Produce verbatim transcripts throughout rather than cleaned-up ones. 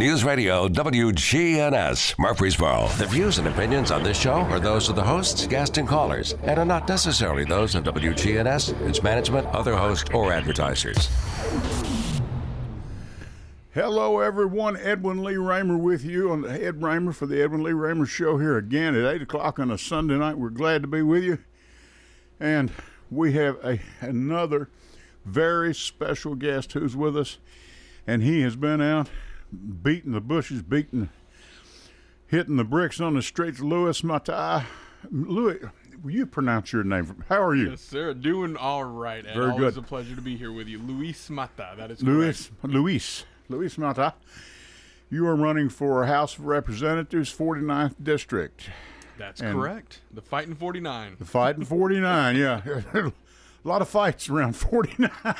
News Radio W G N S, Murfreesboro. The views and opinions on this show are those of the hosts, guests, and callers, and are not necessarily those of W G N S, its management, other hosts, or advertisers. Hello, everyone. Edwin Lee Raymer with you on the Ed Raymer for the Edwin Lee Raymer Show here again at eight o'clock on a Sunday night. We're glad to be with you. And we have a, another very special guest who's with us. And he has been out beating the bushes, beating, hitting the bricks on the streets. Louis Mata. Louis, will you pronounce your name? How are you? Yes, sir. Doing all right. And Very always good. a pleasure to be here with you. Luis Mata. That is Louis, correct. Louis, Louis Mata. You are running for House of Representatives, forty-ninth District. That's And correct. The Fighting forty-nine. The Fighting forty-nine, yeah. A lot of fights around forty-nine.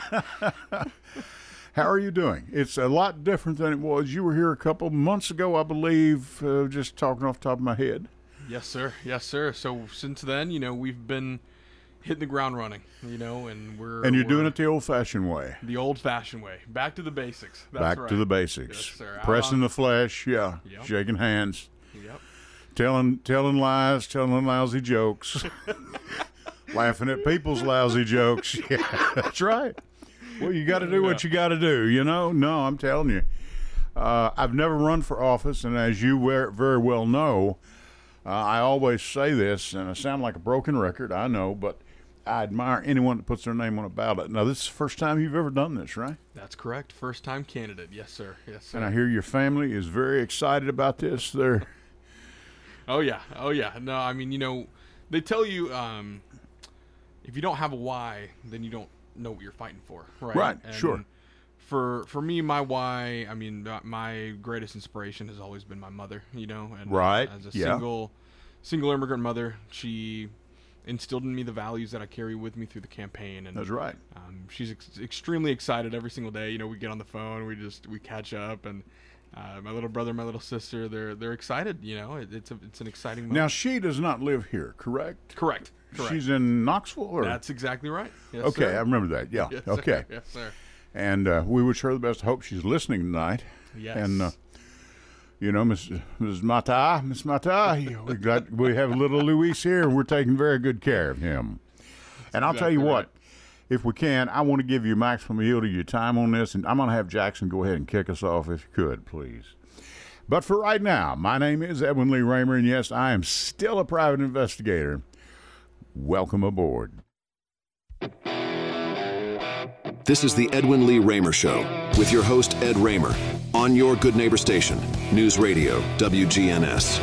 How are you doing? It's a lot different than it was. You were here a couple months ago, I believe, uh, just talking off the top of my head. Yes, sir. Yes, sir. So since then, you know, we've been hitting the ground running, you know, and we're And you're we're doing it the old-fashioned way. the old-fashioned way. Back to the basics. That's Back right. to the basics. Yes, sir. Pressing I'm the flesh, yeah. Yep. Shaking hands. Yep. Telling telling lies, telling lousy jokes. Laughing at people's lousy jokes. Yeah, that's right. Well, you got to do what you got to do, you know? No, I'm telling you. Uh, I've never run for office, and as you very well know, uh, I always say this, and I sound like a broken record, I know, but I admire anyone that puts their name on a ballot. Now, this is the first time you've ever done this, right? That's correct. First-time candidate. Yes, sir. Yes, sir. And I hear your family is very excited about this. They're Oh, yeah. Oh, yeah. No, I mean, you know, they tell you um, if you don't have a why, then you don't know what you're fighting for, right? Right, And sure. For for me, my why, I mean, uh, my greatest inspiration has always been my mother, you know. And Right, As a yeah. single, single immigrant mother, she instilled in me the values that I carry with me through the campaign. And That's right. Um, she's ex- extremely excited every single day. You know, we get on the phone, we just we catch up, and uh, my little brother, my little sister, they're they're excited. You know, it, it's a, it's an exciting moment. Now, she does not live here, correct? Correct. Correct. She's in Knoxville? Or? That's exactly right. Yes, Okay, sir. I remember that. Yeah. Yes, okay. Sir. Yes, sir. And uh, we wish her the best. I hope she's listening tonight. Yes. And uh, you know, Miss Miss Mata, Miss Mata, we got we have little Luis here, and we're taking very good care of him. And I'll tell you exactly what, right. if we can, I want to give you maximum yield of your time on this, and I'm going to have Jackson go ahead and kick us off if you could, please. But for right now, my name is Edwin Lee Raymer, and yes, I am still a private investigator. Welcome aboard. This is the Edwin Lee Raymer Show with your host, Ed Raymer, on your Good Neighbor station, News Radio W G N S.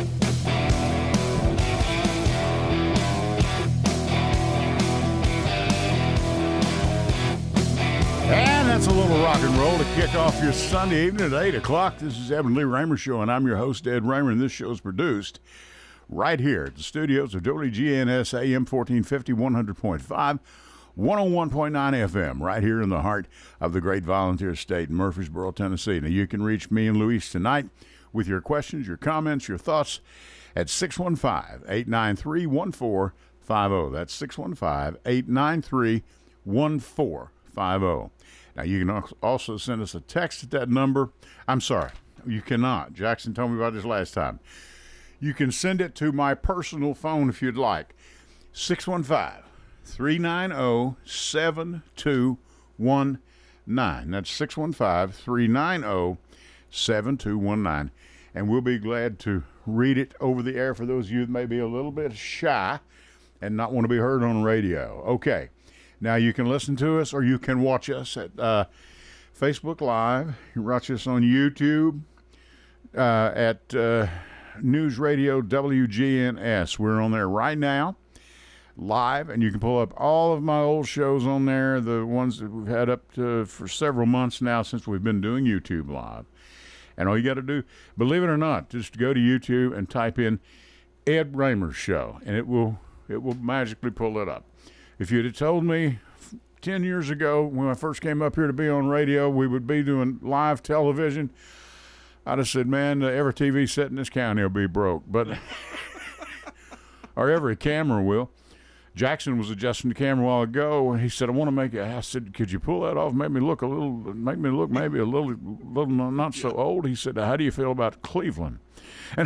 And that's a little rock and roll to kick off your Sunday evening at eight o'clock. This is Edwin Lee Raymer Show, and I'm your host, Ed Raymer, and this show is produced right here at the studios of W G N S A M fourteen fifty, one hundred point five, one oh one point nine F M, right here in the heart of the great volunteer state in Murfreesboro, Tennessee. Now, you can reach me and Luis tonight with your questions, your comments, your thoughts at six one five, eight nine three, one four five zero. That's six one five, eight nine three, one four five zero. Now, you can also send us a text at that number. I'm sorry, you cannot. Jackson told me about this last time. You can send it to my personal phone if you'd like. six one five, three nine zero, seven two one nine. That's six one five, three nine zero, seven two one nine. And we'll be glad to read it over the air for those of you that may be a little bit shy and not want to be heard on radio. Okay. Now, you can listen to us or you can watch us at uh, Facebook Live. You can watch us on YouTube uh, at uh, News Radio W G N S. We're on there right now, live, and you can pull up all of my old shows on there, the ones that we've had up to, for several months now since we've been doing YouTube Live. And all you got to do, believe it or not, just go to YouTube and type in Ed Raymer Show, and it will it will magically pull it up. If you'd have told me ten years ago when I first came up here to be on radio, we would be doing live television, I'd have said, man, every T V set in this county will be broke. But or every camera will. Jackson was adjusting the camera a while ago, and he said, "I want to make it." I said, "Could you pull that off? Make me look a little, make me look maybe a little, little not so old." He said, "How do you feel about Cleveland?" And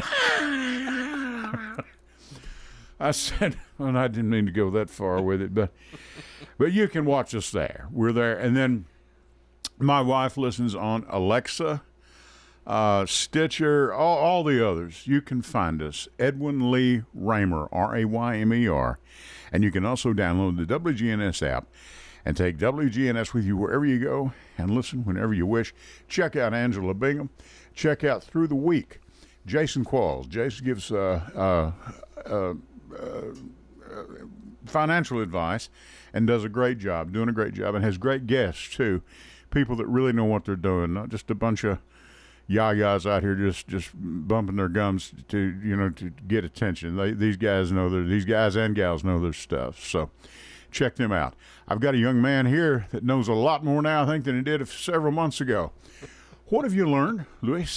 I said, "Well, I didn't mean to go that far with it, but but you can watch us there. We're there." And then my wife listens on Alexa, uh, Stitcher, all, all the others. You can find us, Edwin Lee Raymer, R A Y M E R. And you can also download the W G N S app and take W G N S with you wherever you go and listen whenever you wish. Check out Angela Bingham. Check out Through the Week, Jason Qualls. Jason gives uh, uh, uh, uh, financial advice and does a great job, doing a great job, and has great guests, too. People that really know what they're doing, not just a bunch of yah-yahs out here just, just bumping their gums to, you know, to get attention. They, these guys know their, these guys and gals know their stuff. So check them out. I've got a young man here that knows a lot more now, I think, than he did several months ago. What have you learned, Luis?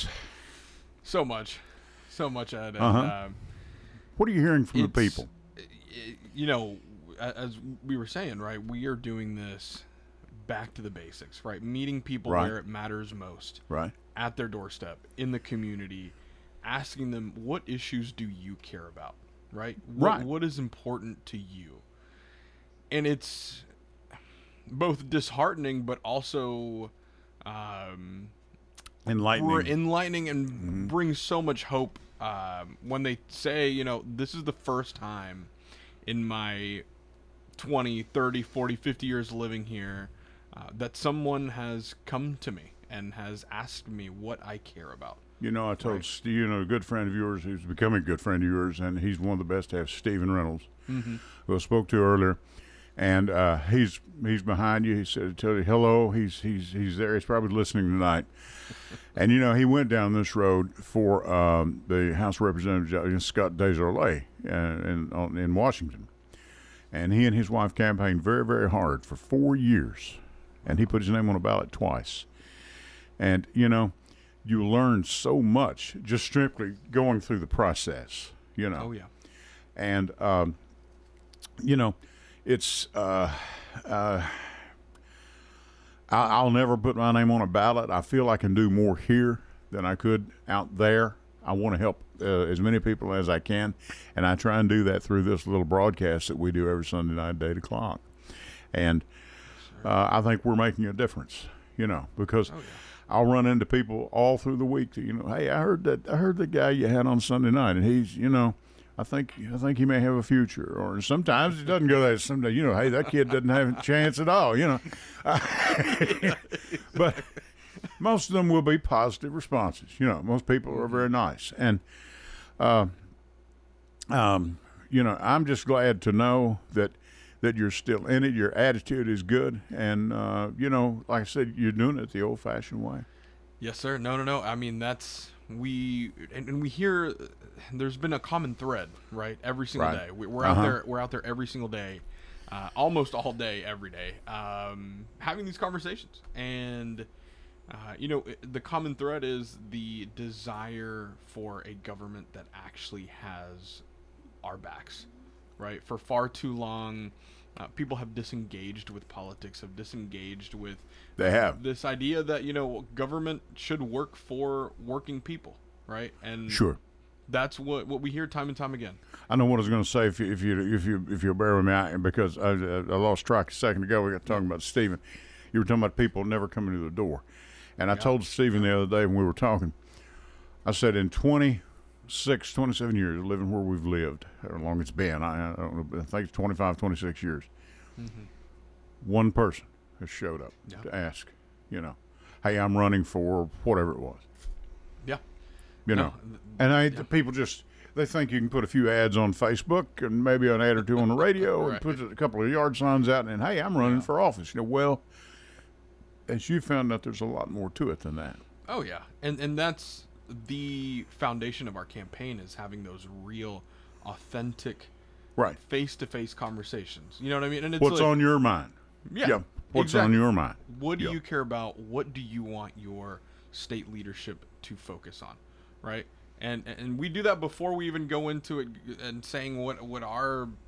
So much. So much, Ed. And, uh-huh. um, what are you hearing from the people? You know, as we were saying, right, we are doing this back to the basics, right? Meeting people right. where it matters most. Right. At their doorstep, in the community, asking them, what issues do you care about, right? What, right. What is important to you? And it's both disheartening, but also um, enlightening. enlightening and mm-hmm. brings so much hope um, when they say, you know, this is the first time in my twenty, thirty, forty, fifty years living here uh, that someone has come to me and has asked me what I care about. You know, I told right. Steve, you know, a good friend of yours who's becoming a good friend of yours, and he's one of the best to have, Stephen Reynolds, mm-hmm. who I spoke to earlier, and uh, he's he's behind you. He said, "Tell you hello." He's he's he's there. He's probably listening tonight. And you know, he went down this road for um, the House of Representatives, Scott Desjardins, uh, in in Washington, and he and his wife campaigned very very hard for four years, and he put his name on a ballot twice. And, you know, you learn so much just strictly going through the process, you know. Oh, yeah. And, um, you know, it's, uh, uh, I, I'll never put my name on a ballot. I feel I can do more here than I could out there. I want to help uh, as many people as I can, and I try and do that through this little broadcast that we do every Sunday night at eight o'clock. And uh, I think we're making a difference, you know, because oh, yeah. I'll run into people all through the week that, you know, hey, I heard that I heard the guy you had on Sunday night, and he's, you know, I think I think he may have a future. Or sometimes it doesn't go that. Sometimes, you know, hey, that kid doesn't have a chance at all, you know. But most of them will be positive responses. You know, most people are very nice. And, uh, um, you know, I'm just glad to know that that you're still in it. Your attitude is good. And, uh, you know, like I said, you're doing it the old-fashioned way. Yes, sir. No, no, no. I mean, that's we and, and we hear there's been a common thread, right? Every single right. day. We, we're uh-huh. out there. We're out there every single day, uh, almost all day, every day, um, having these conversations. And, uh, you know, the common thread is the desire for a government that actually has our backs, right? For far too long, uh, people have disengaged with politics, have disengaged with they have this idea that, you know, government should work for working people, right? And sure, that's what what we hear time and time again. I know what I was going to say if you if you if you if you'll bear with me, I, because I, I lost track a second ago. We got talking about Stephen. You were talking about people never coming to the door, and I yeah. told Stephen the other day when we were talking. I said in twenty-six, twenty-seven years living where we've lived, how long it's been, I, I don't know, I think it's twenty-five, twenty-six years. Mm-hmm. One person has showed up yeah. to ask, you know, hey, I'm running for whatever it was. Yeah. You no, know, and I, yeah. the people just, they think you can put a few ads on Facebook and maybe an ad or two on the radio right. and put a couple of yard signs out and, hey, I'm running yeah. for office. You know, well, as you found out, there's a lot more to it than that. Oh, yeah. And and that's the foundation of our campaign, is having those real, authentic, right, face-to-face conversations. You know what I mean? And it's what's like, on your mind? Yeah. yeah. What's exactly. on your mind? What do yeah. you care about? What do you want your state leadership to focus on, right? And and we do that before we even go into it and saying what what our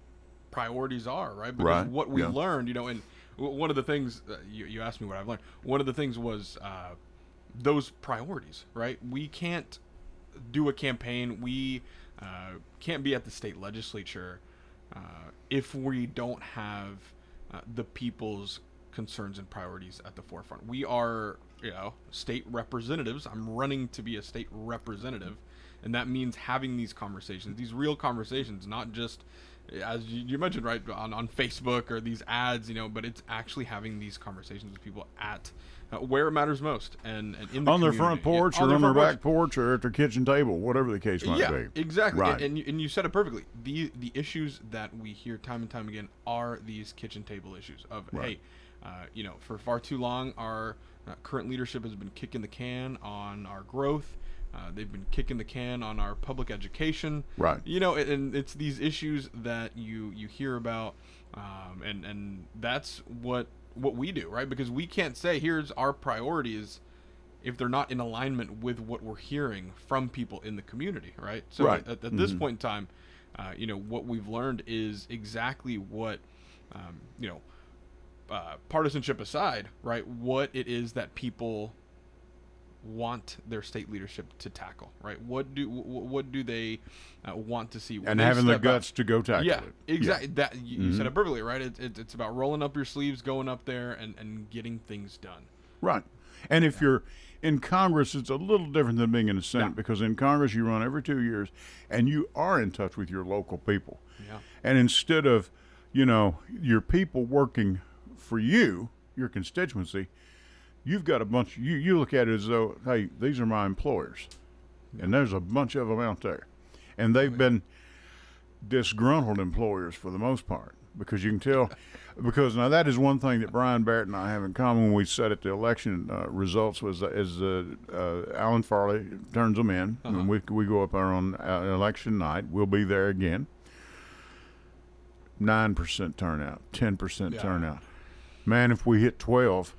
priorities are, right? Because Right, what we yeah. learned, you know, and w- one of the things uh, you, you asked me what I've learned. One of the things was uh, those priorities, right? We can't do a campaign. We uh, can't be at the state legislature uh, if we don't have uh, the people's concerns and priorities at the forefront. We are, you know, state representatives. I'm running to be a state representative, and that means having these conversations, these real conversations, not just, as you you mentioned, right, on, on Facebook or these ads, you know, but it's actually having these conversations with people at uh, where it matters most, and, and in the On their community. front porch Yeah, or on their front back porch or at their kitchen table, whatever the case might yeah, be. exactly. Right. And, and, you, and you said it perfectly. The the issues that we hear time and time again are these kitchen table issues of, Right. hey, uh, you know, for far too long, our uh, current leadership has been kicking the can on our growth. Uh, they've been kicking the can on our public education. Right. You know, and, and it's these issues that you, you hear about, um, and, and that's what what we do, right? Because we can't say, here's our priorities, if they're not in alignment with what we're hearing from people in the community, right? So Right. at, at this Mhm. point in time, uh, you know, what we've learned is exactly what, um, you know, uh, partisanship aside, right, what it is that people want their state leadership to tackle, right? What do wh- what do they uh, want to see? when And they having the step up? guts to go tackle Yeah, it. exactly. That you, you said Mhm. it perfectly, right? It, it, it's about rolling up your sleeves, going up there, and, and getting things done. Right. And if you're in Congress, it's a little different than being in the Senate Yeah. because in Congress you run every two years and you are in touch with your local people. Yeah. And instead of, you know, your people working for you, your constituency, you've got a bunch, you, you look at it as though, hey, these are my employers. And there's a bunch of them out there. And they've been disgruntled employers for the most part because you can tell. Because now that is one thing that Brian Barrett and I have in common when we set at the election uh, results was that is uh, uh, Alan Farley turns them in, Uh-huh. and we we go up there on uh, election night. We'll be there again. Nine percent turnout, ten percent Yeah. turnout. Man, if we hit twelve,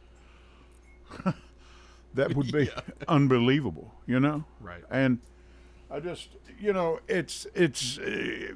that would be unbelievable. You know, Right. and I just, you know, it's it's uh,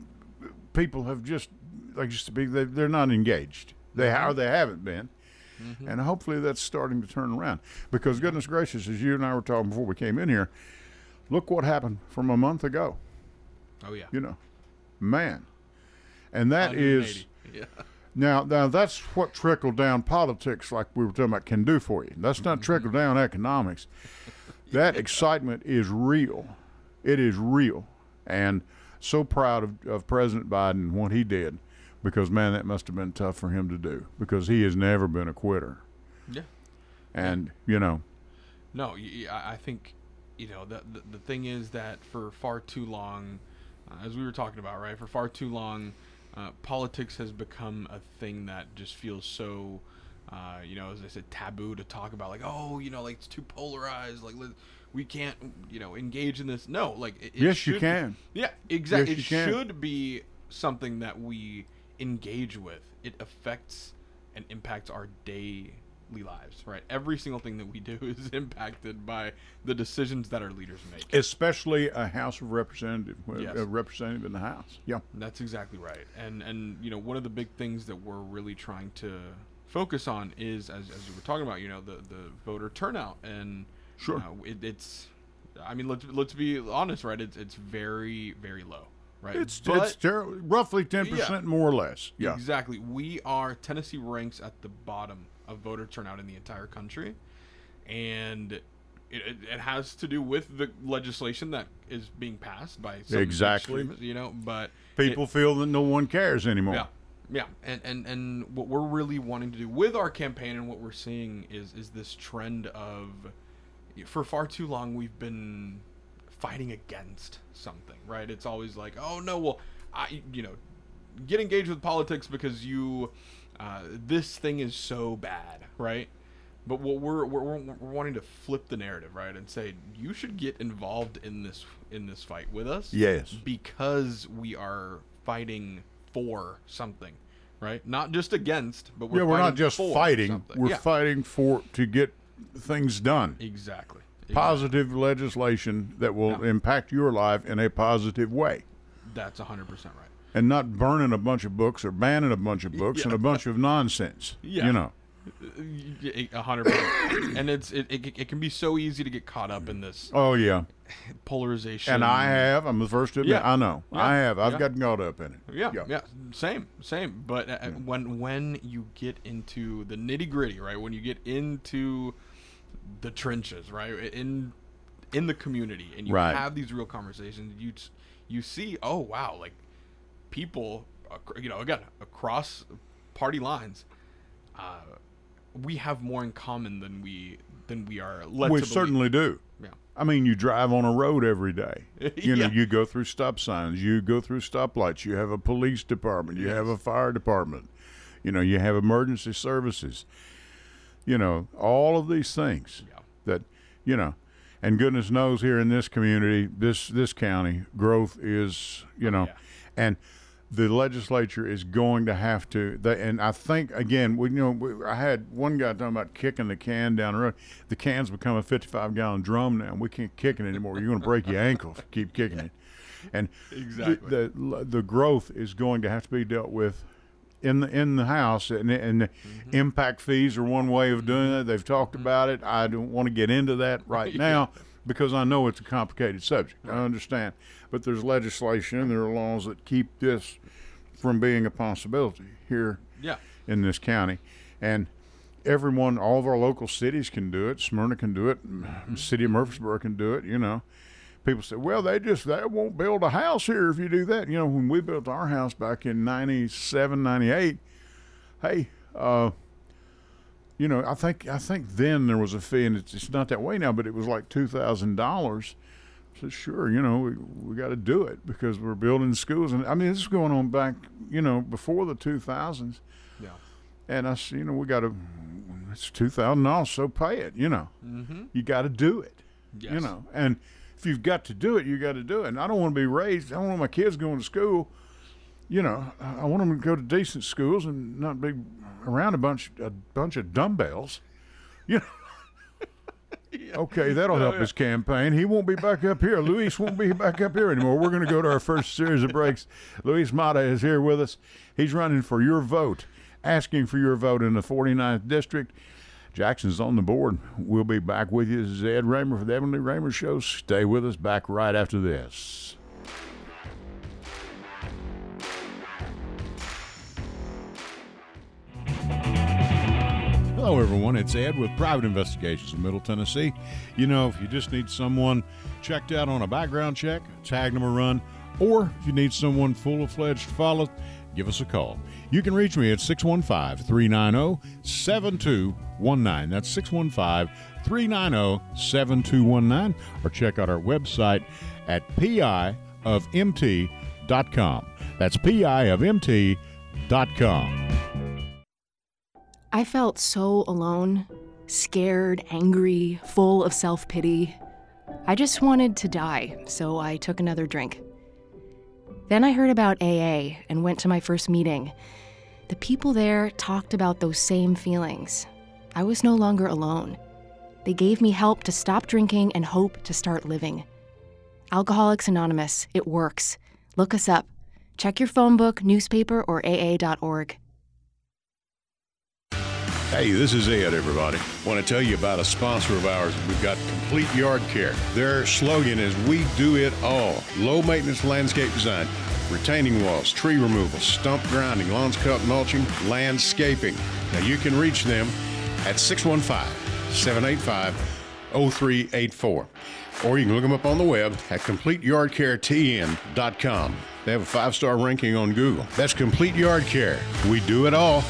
people have just like just to be they, they're not engaged. They how they haven't been, Mm-hmm. and hopefully that's starting to turn around. Because goodness gracious, as you and I were talking before we came in here, look what happened from a month ago. Oh yeah. You know, man, and that is. Yeah. Now, now that's what trickle down politics, like we were talking about, can do for you. That's not trickle down economics. That excitement is real. It is real, and so proud of, of President Biden and what he did, because man, that must have been tough for him to do because he has never been a quitter. Yeah. And you know, No, y- y- I I think, you know, the, the the thing is that for far too long, uh, as we were talking about, right, for far too long, uh, politics has become a thing that just feels so, uh, you know, as I said, taboo to talk about. Like, oh, you know, like it's too polarized. Like, let, we can't, you know, engage in this. No, like, it, it Yes, you should- can. Yeah, exactly. Yes, it you can. should be something that we engage with. It affects and impacts our daily lives, right? Every single thing that we do is impacted by the decisions that our leaders make. especially a House of Representative, Yes. a representative in the House. Yeah. That's exactly right. And and you know, one of the big things that we're really trying to focus on is, as as you were talking about, you know, the the voter turnout, and Sure. uh, it, it's, I mean, let's let's be honest, right? It's it's very very low, right? It's But- it's ter- roughly ten percent more or less. Yeah. Exactly. We are, Tennessee ranks at the bottom of voter turnout in the entire country. And it, it, it has to do with the legislation that is being passed by some Exactly. extremists, you know, but People it- feel that no one cares anymore. yeah. Yeah. And, and, and what we're really wanting to do with our campaign and what we're seeing is, is this trend of, for far too long, we've been fighting against something, right? It's always like, oh no, well, I, you know, get engaged with politics because you, uh, this thing is so bad, right? But what we're, we're we're we're wanting to flip the narrative, right, and say you should get involved in this in this fight with us. Yes. Because we are fighting for something, right? Not just against, but we're yeah, we're not fighting just for fighting. something. We're Yeah, fighting for to get things done. exactly. Exactly. Positive legislation that will Yeah. impact your life in a positive way. That's one hundred percent right. and not burning a bunch of books or banning a bunch of books Yeah. and a bunch of nonsense. Yeah. You know. A hundred percent. And it's it, it, it can be so easy to get caught up in this Oh yeah. polarization. And I have. I'm the first to admit. Yeah. I know. Yeah. I have. I've Yeah. gotten caught up in it. Yeah, yeah, same, same. But uh, when when you get into the nitty gritty, right? When you get into the trenches, right? In in the community, and you Right. have these real conversations, you you see, oh wow, like people, you know, again across party lines, uh, we have more in common than we than we are led We to certainly do. Yeah. I mean, you drive on a road every day. You know, Yeah. you go through stop signs, you go through stoplights, you have a police department, you have a fire department, you know, you have emergency services. You know, all of these things Yeah. that, you know, and goodness knows here in this community, this this county, growth is, you know, Yeah. and the legislature is going to have to. They, and I think again, we you know, we, I had one guy talking about kicking the can down the road. The can's become a fifty-five gallon drum now, and we can't kick it anymore. You're going to break your ankle if you keep kicking it. And Exactly. the, the the growth is going to have to be dealt with in the in the House, and, and the Mm-hmm. impact fees are one way of doing it. They've talked about it. I don't want to get into that right now because I know it's a complicated subject. I understand, but there's legislation, there are laws that keep this from being a possibility here Yeah. in this county, and everyone, all of our local cities can do it. Smyrna can do it. The city of Murfreesboro can do it. You know, people say, well, they just they won't build a house here if you do that. You know, when we built our house back in ninety-seven, ninety-eight, hey, uh, you know, I think I think then there was a fee, and it's, it's not that way now, but it was like two thousand dollars. I said, sure, you know, we we got to do it because we're building schools, and I mean, this is going on back, you know, before the two thousands. Yeah. And I said, you know, we got to. It's two thousand dollars, so pay it. You know, Mm-hmm. you got to do it. Yes. You know, and if you've got to do it, you got to do it. And I don't want to be raised. I don't want my kids going to school. You know, I I want them to go to decent schools and not be around a bunch a bunch of dumbbells. You know. Okay, that'll help his campaign. He won't be back up here. Luis won't be back up here anymore. We're going to go to our first series of breaks. Luis Mata is here with us. He's running for your vote, asking for your vote in the forty-ninth District. Jackson's on the board. We'll be back with you. This is Ed Raymer for the Evan Lee Raymer Show. Stay with us. Back right after this. Hello, everyone. It's Ed with Private Investigations in Middle Tennessee. You know, if you just need someone checked out on a background check, tag them a run, or if you need someone full-fledged to follow, give us a call. You can reach me at six one five, three nine zero, seven two one nine. That's six one five, three nine zero, seven two one nine. Or check out our website at P I of M T dot com. That's P I of M T dot com. I felt so alone, scared, angry, full of self-pity. I just wanted to die, so I took another drink. Then I heard about A A and went to my first meeting. The people there talked about those same feelings. I was no longer alone. They gave me help to stop drinking and hope to start living. Alcoholics Anonymous, it works. Look us up. Check your phone book, newspaper, or A A dot org. Hey, this is Ed, everybody. Want to tell you about a sponsor of ours. We've got Complete Yard Care. Their slogan is, we do it all. Low maintenance landscape design, retaining walls, tree removal, stump grinding, lawns cut, mulching, landscaping. Now you can reach them at six one five, seven eight five, zero three eight four. Or you can look them up on the web at complete yard care T N dot com. They have a five-star ranking on Google. That's Complete Yard Care. We do it all.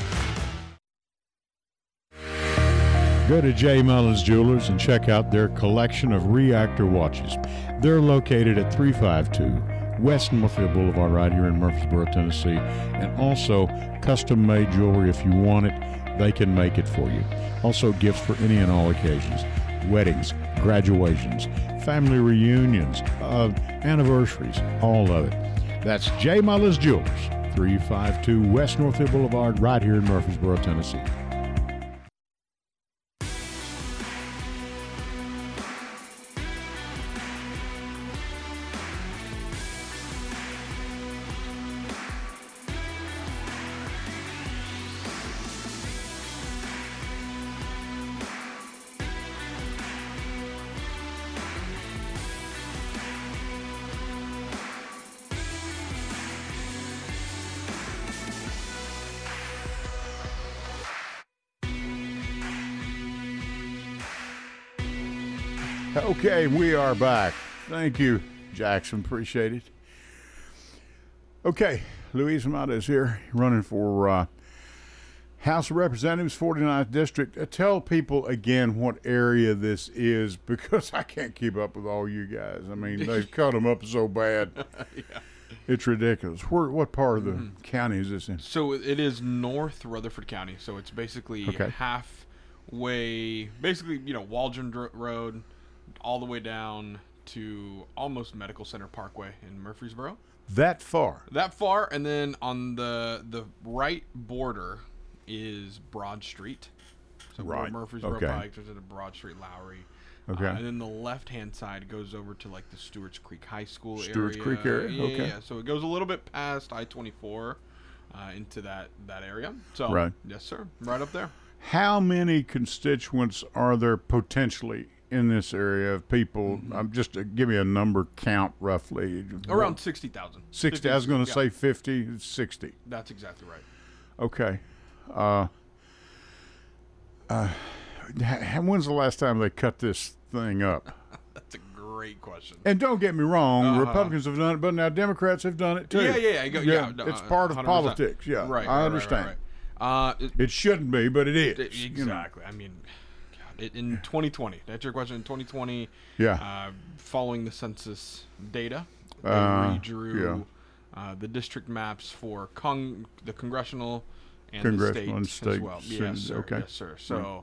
Go to J. Mullins Jewelers and check out their collection of reactor watches. They're located at three five two West Northfield Boulevard right here in Murfreesboro, Tennessee. And also custom-made jewelry. If you want it, they can make it for you. Also gifts for any and all occasions. Weddings, graduations, family reunions, uh, anniversaries, all of it. That's J. Mullins Jewelers, three five two West Northfield Boulevard right here in Murfreesboro, Tennessee. Okay, we are back. Thank you, Jackson. Appreciate it. Okay, Luis Mata is here, running for uh, House of Representatives, forty-ninth District. Uh, tell people again what area this is, because I can't keep up with all you guys. I mean, they've cut them up so bad. Yeah. It's ridiculous. Where, what part of the mm-hmm. county is this in? So it is North Rutherford County. So it's basically okay. halfway, basically, you know, Waldron Road, all the way down to almost Medical Center Parkway in Murfreesboro. That far? That far, and then on the the right border is Broad Street. So right. Murfreesboro okay. Pike, there's a Broad Street, Lowry. Okay. Uh, and then the left-hand side goes over to like the Stewart's Creek High School Stewart's area. Creek area. Yeah, okay. Yeah, so it goes a little bit past I twenty-four uh, into that that area. So right. yes, sir, right up there. How many constituents are there potentially in this area of people? Mm-hmm. Um, just to give me a number count roughly. Around sixty thousand. sixty. I was going to yeah. say fifty. It's sixty. That's exactly right. Okay. Uh, uh, when's the last time they cut this thing up? That's a great question. And don't get me wrong, uh-huh. Republicans have done it, but now Democrats have done it too. Yeah, yeah, yeah. Go, yeah, yeah it's part of politics. Yeah, right. I right, understand. Right, right, right. Uh, it, it shouldn't be, but it is. It, exactly. You know. I mean, God, it, in twenty twenty, that's your question. In twenty twenty, yeah. Uh, following the census data, they uh, redrew yeah. uh, the district maps for con- the congressional and congressional the state, and state as well. Senate. Yes, sir. Okay. Yes, sir. So.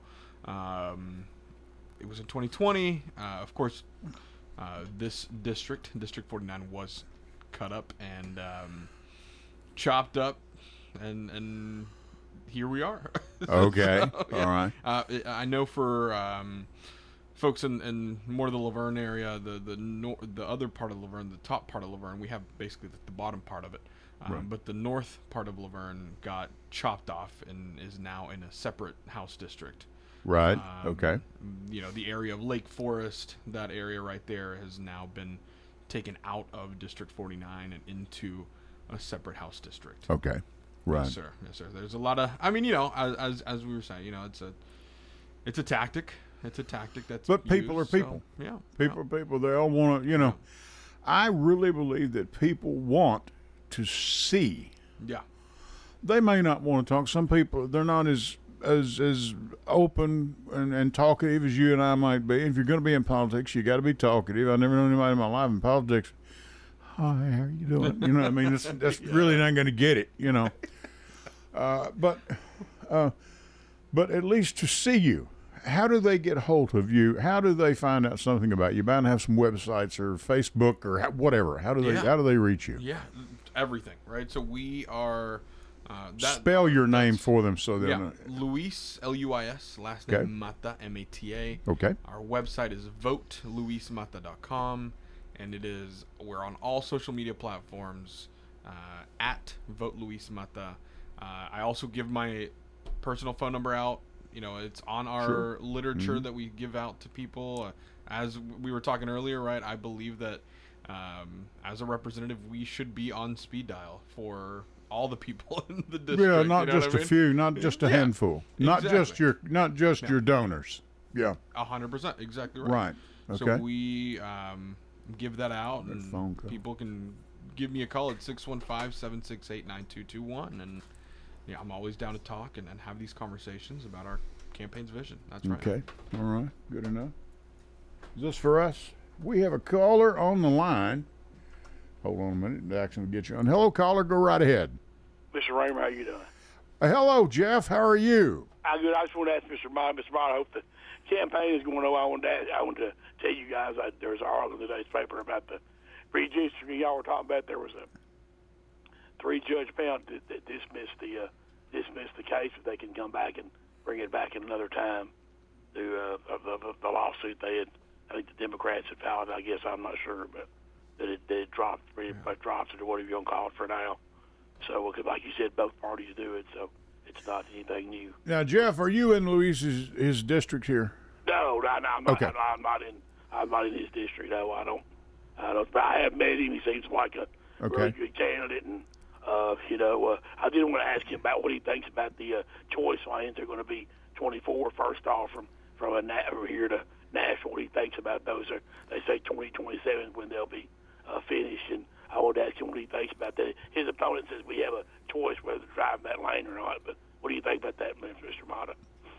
Um, it was in twenty twenty. Uh, of course, uh, this district, District forty-nine, was cut up and um, chopped up, and and here we are. Okay, so, yeah. all right. Uh, I know for um, folks in, in more of the Laverne area, the the nor- the other part of Laverne, the top part of Laverne, we have basically the, the bottom part of it. Um, right. But the north part of Laverne got chopped off and is now in a separate House district. Right. Um, okay. You know, the area of Lake Forest, that area right there has now been taken out of District forty-nine and into a separate House district. Okay. Right. Yes, sir. Yes, sir. There's a lot of, I mean, you know, as as, as we were saying, you know, it's a it's a tactic. It's a tactic that's But people used, are people. So, yeah. People yeah. are people. They all want to, you know. Yeah. I really believe that people want to see. Yeah. They may not want to talk. Some people, they're not as as as open and, and talkative as you and I might be. If you're going to be in politics, you got to be talkative. I've never known anybody in my life in politics. Hi, how are you doing? You know what I mean? That's, that's yeah. really not going to get it, you know. Uh, but uh, but at least to see you. How do they get hold of you? How do they find out something about you? Bound to have some websites or Facebook or whatever. How do they yeah. how do they reach you? Yeah, everything, right? So we are uh, that, spell your name for them so they'll yeah, know. Luis, L U I S, last okay. name Mata, M A T A. Okay. Our website is vote luis mata dot com, and it is we're on all social media platforms uh, at vote luis mata. Uh, I also give my personal phone number out. You know, it's on our sure. literature mm-hmm. that we give out to people. Uh, as we were talking earlier, right, I believe that um, as a representative, we should be on speed dial for all the people in the district. Yeah, not you know just what I a mean? few, not just a yeah, handful. Not exactly. just your not just yeah. your donors. Yeah. A hundred percent, exactly right. Right. Okay. So we um, give that out, that and phone call. People can give me a call at six one five, seven six eight, nine two two one, and yeah, I'm always down to talk and, and have these conversations about our campaign's vision. That's right. Okay. All right. Good enough. Is this for us? We have a caller on the line. Hold on a minute. Jackson will get you on. Hello, caller. Go right ahead. Mister Raymer, how you doing? Uh, hello, Jeff. How are you? I'm good. I just want to ask Mister Meyer. Mister Meyer, I hope the campaign is going on. I wanted to, ask, I wanted to tell you guys that there was an article in today's paper about the redistricting y'all were talking about. There was a three-judge panel that, that dismissed the uh, dismissed the case, but they can come back and bring it back in another time to uh, of, of, of the lawsuit they had. I think the Democrats had filed. I guess I'm not sure, but that it, that it dropped, yeah. dropped it or whatever you want to call it for now. So, because like you said, both parties do it, so it's not anything new. Now, Jeff, are you in Luis's his district here? No, no, no I'm not. Okay. I'm, I'm not in. I'm not in his district. No, I don't. I don't. But I have met him. He seems like a okay. really good candidate, and uh, you know, uh, I did want to ask him about what he thinks about the uh, choice lanes. They're going to be twenty-four first off from from a over here to Nashville, what he thinks about those. Or they say twenty twenty-seven when they'll be uh, finished, and I would ask him what he thinks about that. His opponent says we have a choice whether to drive that lane or not, but what do you think about that, Mister Mata?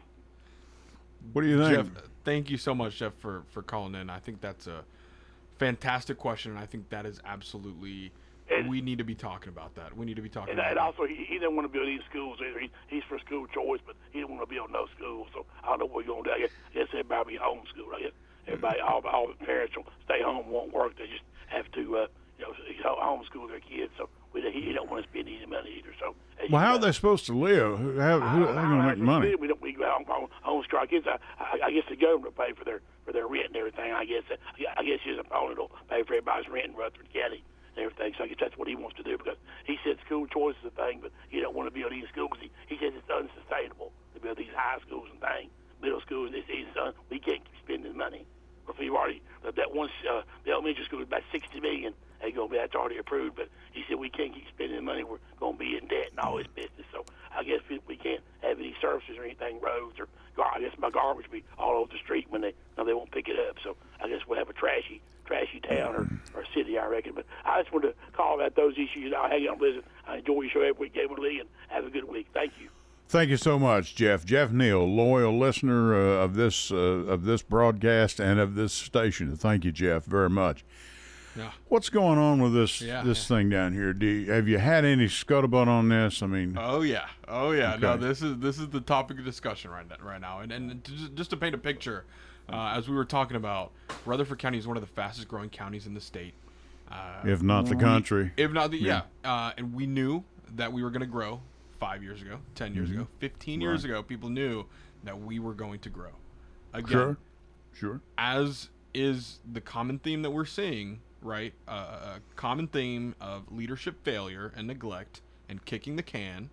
What do you think? Jeff, thank you so much, Jeff, for, for calling in. I think that's a fantastic question, and I think that is absolutely and, we need to be talking about that. We need to be talking and, about and that. And also, he, he didn't want to build any schools either. He, he's for school choice, but he didn't want to build no schools. So I don't know what you're going to do. I guess, I guess everybody will be homeschooled. I guess everybody, all, all the parents will stay home, won't work. They just have to, uh, you know, homeschool their kids. So we, he don't want to spend any money either. So well, how are they supposed to live? Who, how, who, how are they going to make money? We don't. We go home, home, homeschool. I guess, I, I, I guess the government will pay for their for their rent and everything. I guess. I guess his opponent will pay for everybody's rent in Rutherford County and everything. So I guess that's what he wants to do, because he said school choice is a thing, but he don't want to build any schools. He, he says it's unsustainable to build these high schools and things, middle schools. And he says we can't keep spending money. If we've already that one, uh, the elementary school is about sixty million. They go, that's already approved, but he said we can't keep spending money. We're going to be in debt and all this business. So I guess we, we can't have any services or anything, roads or gar- I guess my garbage will be all over the street when they no, they won't pick it up. So I guess we'll have a trashy trashy town or, or city, I reckon. But I just wanted to call about those issues. I'll hang out and listen. I enjoy your show every week, Edwin Lee, and have a good week. Thank you. Thank you so much, Jeff. Jeff Neal, loyal listener uh, of this uh, of this broadcast and of this station. Thank you, Jeff, very much. Yeah. What's going on with this yeah, this yeah. thing down here? Do you, have you had any scuttlebutt on this? I mean, oh yeah, oh yeah. Okay. No, this is this is the topic of discussion right now, right now. And and to, just to paint a picture, uh, as we were talking about, Rutherford County is one of the fastest growing counties in the state, uh, if not the country. If not the yeah, Yeah. Uh, and we knew that we were going to grow five years ago, ten years Mhm. ago, fifteen Right. years ago. People knew that we were going to grow. Again, Sure, sure. as is the common theme that we're seeing, right? Uh, a common theme of leadership failure and neglect and kicking the can.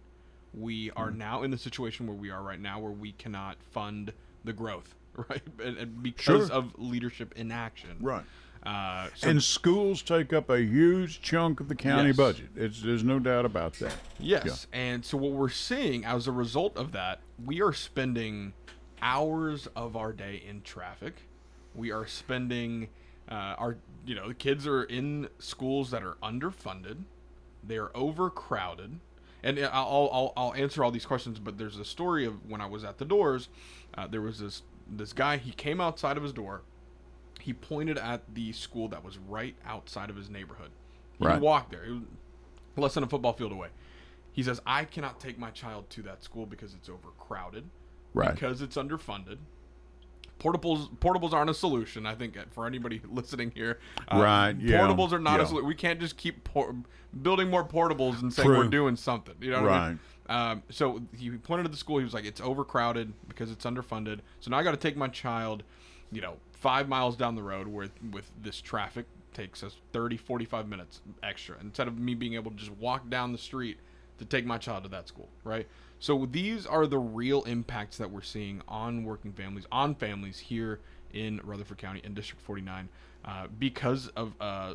We are Mm. now in the situation where we are right now, where we cannot fund the growth, right? And, and because Sure. of leadership inaction, Right. Uh, so, And schools take up a huge chunk of the county Yes. budget. It's, there's no doubt about that. yes, and so what we're seeing as a result of that, we are spending hours of our day in traffic. We are spending uh, our, you know, the kids are in schools that are underfunded. They are overcrowded. And I'll, I'll, I'll answer all these questions, but there's a story of when I was at the doors, uh, there was this, this guy, he came outside of his door. He pointed at the school that was right outside of his neighborhood. He Right. walked there. It was less than a football field away. He says, I cannot take my child to that school because it's overcrowded. Right. Because it's underfunded. Portables portables aren't a solution, I think, for anybody listening here. Uh, Right, yeah, Portables are not yeah. a solution. We can't just keep por- building more portables and saying True. we're doing something. You know what I mean? Right. Um, so he pointed at the school. He was like, it's overcrowded because it's underfunded. So now I got to take my child, you know, five miles down the road where with this traffic takes us thirty, forty-five minutes extra instead of me being able to just walk down the street to take my child to that school, right? So these are the real impacts that we're seeing on working families, on families here in Rutherford County in District forty-nine uh, because of uh,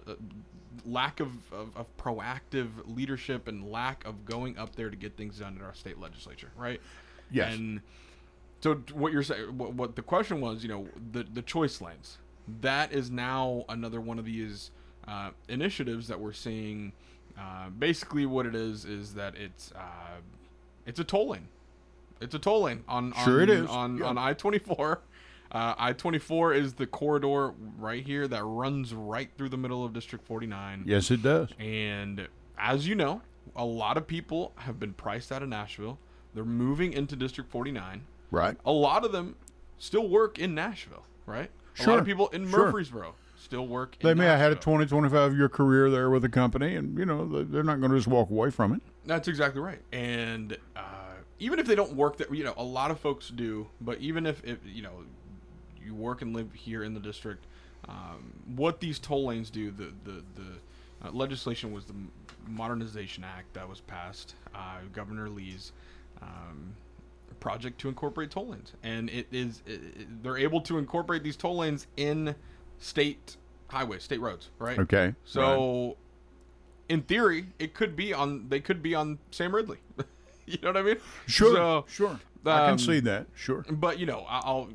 lack of, of, of proactive leadership and lack of going up there to get things done in our state legislature, right? Yes. And so what you're saying, what, what the question was, you know, the, the choice lanes, that is now another one of these uh, initiatives that we're seeing. Uh, basically what it is, is that it's, uh, it's a toll lane. It's a toll lane on, on, Sure it is. on, Yeah. on I twenty-four. Uh, I twenty-four is the corridor right here that runs right through the middle of District forty-nine. Yes, it does. And as you know, a lot of people have been priced out of Nashville. They're moving into District forty-nine. Right. A lot of them still work in Nashville, right? A lot Sure, of people in sure. Murfreesboro still work in They may have had a Nashville. twenty, twenty-five year career there with the company, and, you know, they- they're not going to just walk away from it. That's exactly right. And uh, even if they don't work there, you know, a lot of folks do, but even if, if you know, you work and live here in the district, um, what these toll lanes do, the, the, the uh, legislation was the Modernization Act that was passed, uh, Governor Lee's um, project to incorporate toll lanes. And it is, it, it- they're able to incorporate these toll lanes in state highways, state roads, right? Okay. So, right. in theory, it could be on. They could be on Sam Ridley. You know what I mean? Sure. So, sure. I can um, see that. Sure. But you know, I- I'll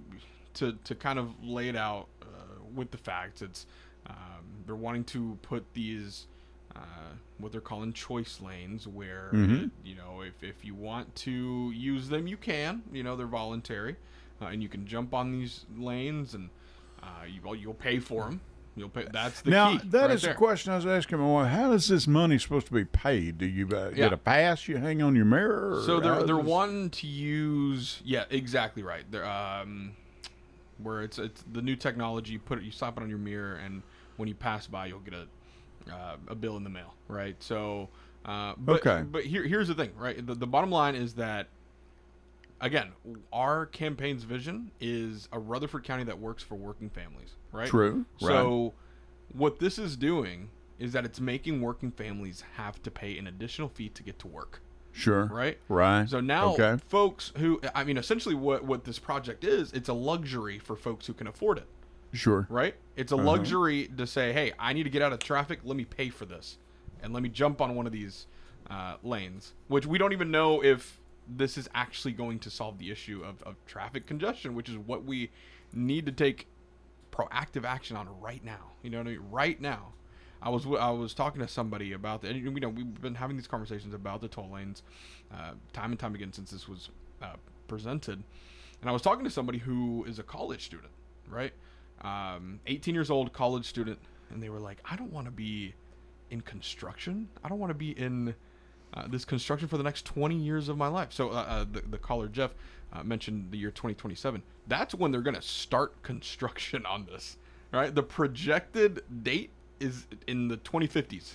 to to kind of lay it out uh, with the facts, it's um, they're wanting to put these uh, what they're calling choice lanes, where Mhm. it, you know if if you want to use them, you can. You know, they're voluntary, uh, and you can jump on these lanes, and uh, you well, you'll pay for them. You'll pay. That's the now, key. that right is there. a question I was asking my wife. How is this money supposed to be paid? Do you uh, Yeah. get a pass you hang on your mirror? Or So they're how they're does- wanting to use yeah exactly right. They're um where it's it's the new technology. You put it, you slap it on your mirror, and when you pass by, you'll get a uh, a bill in the mail, right? So uh, but, Okay. But here here's the thing, right? The, the bottom line is that again, our campaign's vision is a Rutherford County that works for working families, right? True, So what this is doing is that it's making working families have to pay an additional fee to get to work. Sure. Right? Right. So now Okay. folks who, I mean, essentially what, what this project is, it's a luxury for folks who can afford it, Sure. right? It's a Uh-huh. luxury to say, hey, I need to get out of traffic. Let me pay for this. And let me jump on one of these uh, lanes, which we don't even know if this is actually going to solve the issue of, of traffic congestion, which is what we need to take proactive action on right now. You know what I mean? Right now. I was I was talking to somebody about that. And, you know, we've been having these conversations about the toll lanes uh, time and time again since this was uh, presented. And I was talking to somebody who is a college student, right? Um, eighteen years old, college student, and they were like, I don't want to be in construction. I don't want to be in uh, this construction for the next twenty years of my life. So uh, uh, the, the caller, Jeff, uh, mentioned the year twenty twenty-seven. That's when they're going to start construction on this, right? The projected date is in the twenty fifties.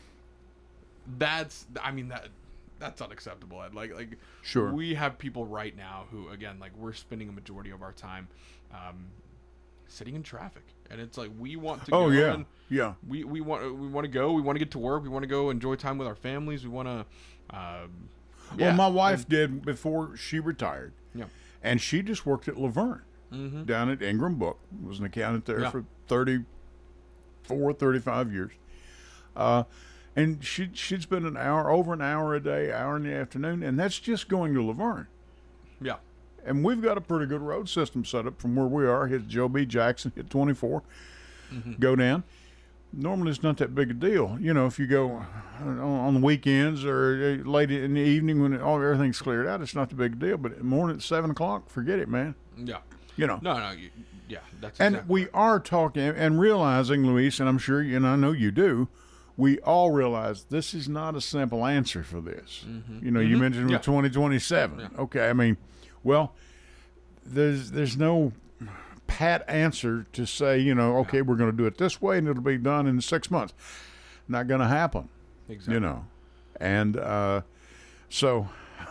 That's, I mean, that that's unacceptable. Ed. Like, like, Sure. we have people right now who, again, like, we're spending a majority of our time um, sitting in traffic, and it's like we want to. Oh, go yeah. and Yeah. We we want we want to go. We want to get to work. We want to go enjoy time with our families. We want to. Um, yeah. Well, my wife did before she retired. Yeah. And she just worked at Laverne Mm-hmm. down at Ingram Book. Was an accountant there Yeah. for thirty-four, thirty-five years. Uh, and she'd, she'd spend an hour, over an hour a day, hour in the afternoon, and that's just going to Laverne. Yeah. And we've got a pretty good road system set up from where we are. Hit Joe B. Jackson, hit twenty-four, Mm-hmm. go down. Normally, it's not that big a deal. You know, if you go on, on the weekends or late in the evening when all everything's cleared out, it's not the big deal. But in the morning at seven o'clock, forget it, man. Yeah. You know. No, no. You, yeah. That's And exactly we right. are talking and realizing, Luis, and I'm sure, and I know you do, we all realize this is not a simple answer for this. You know, you mentioned Yeah. with twenty twenty-seven. Yeah. Okay, I mean, well, there's there's no pat answer to say, you know, okay, we're going to do it this way and it'll be done in six months. Not going to happen, Exactly. you know. And uh, so,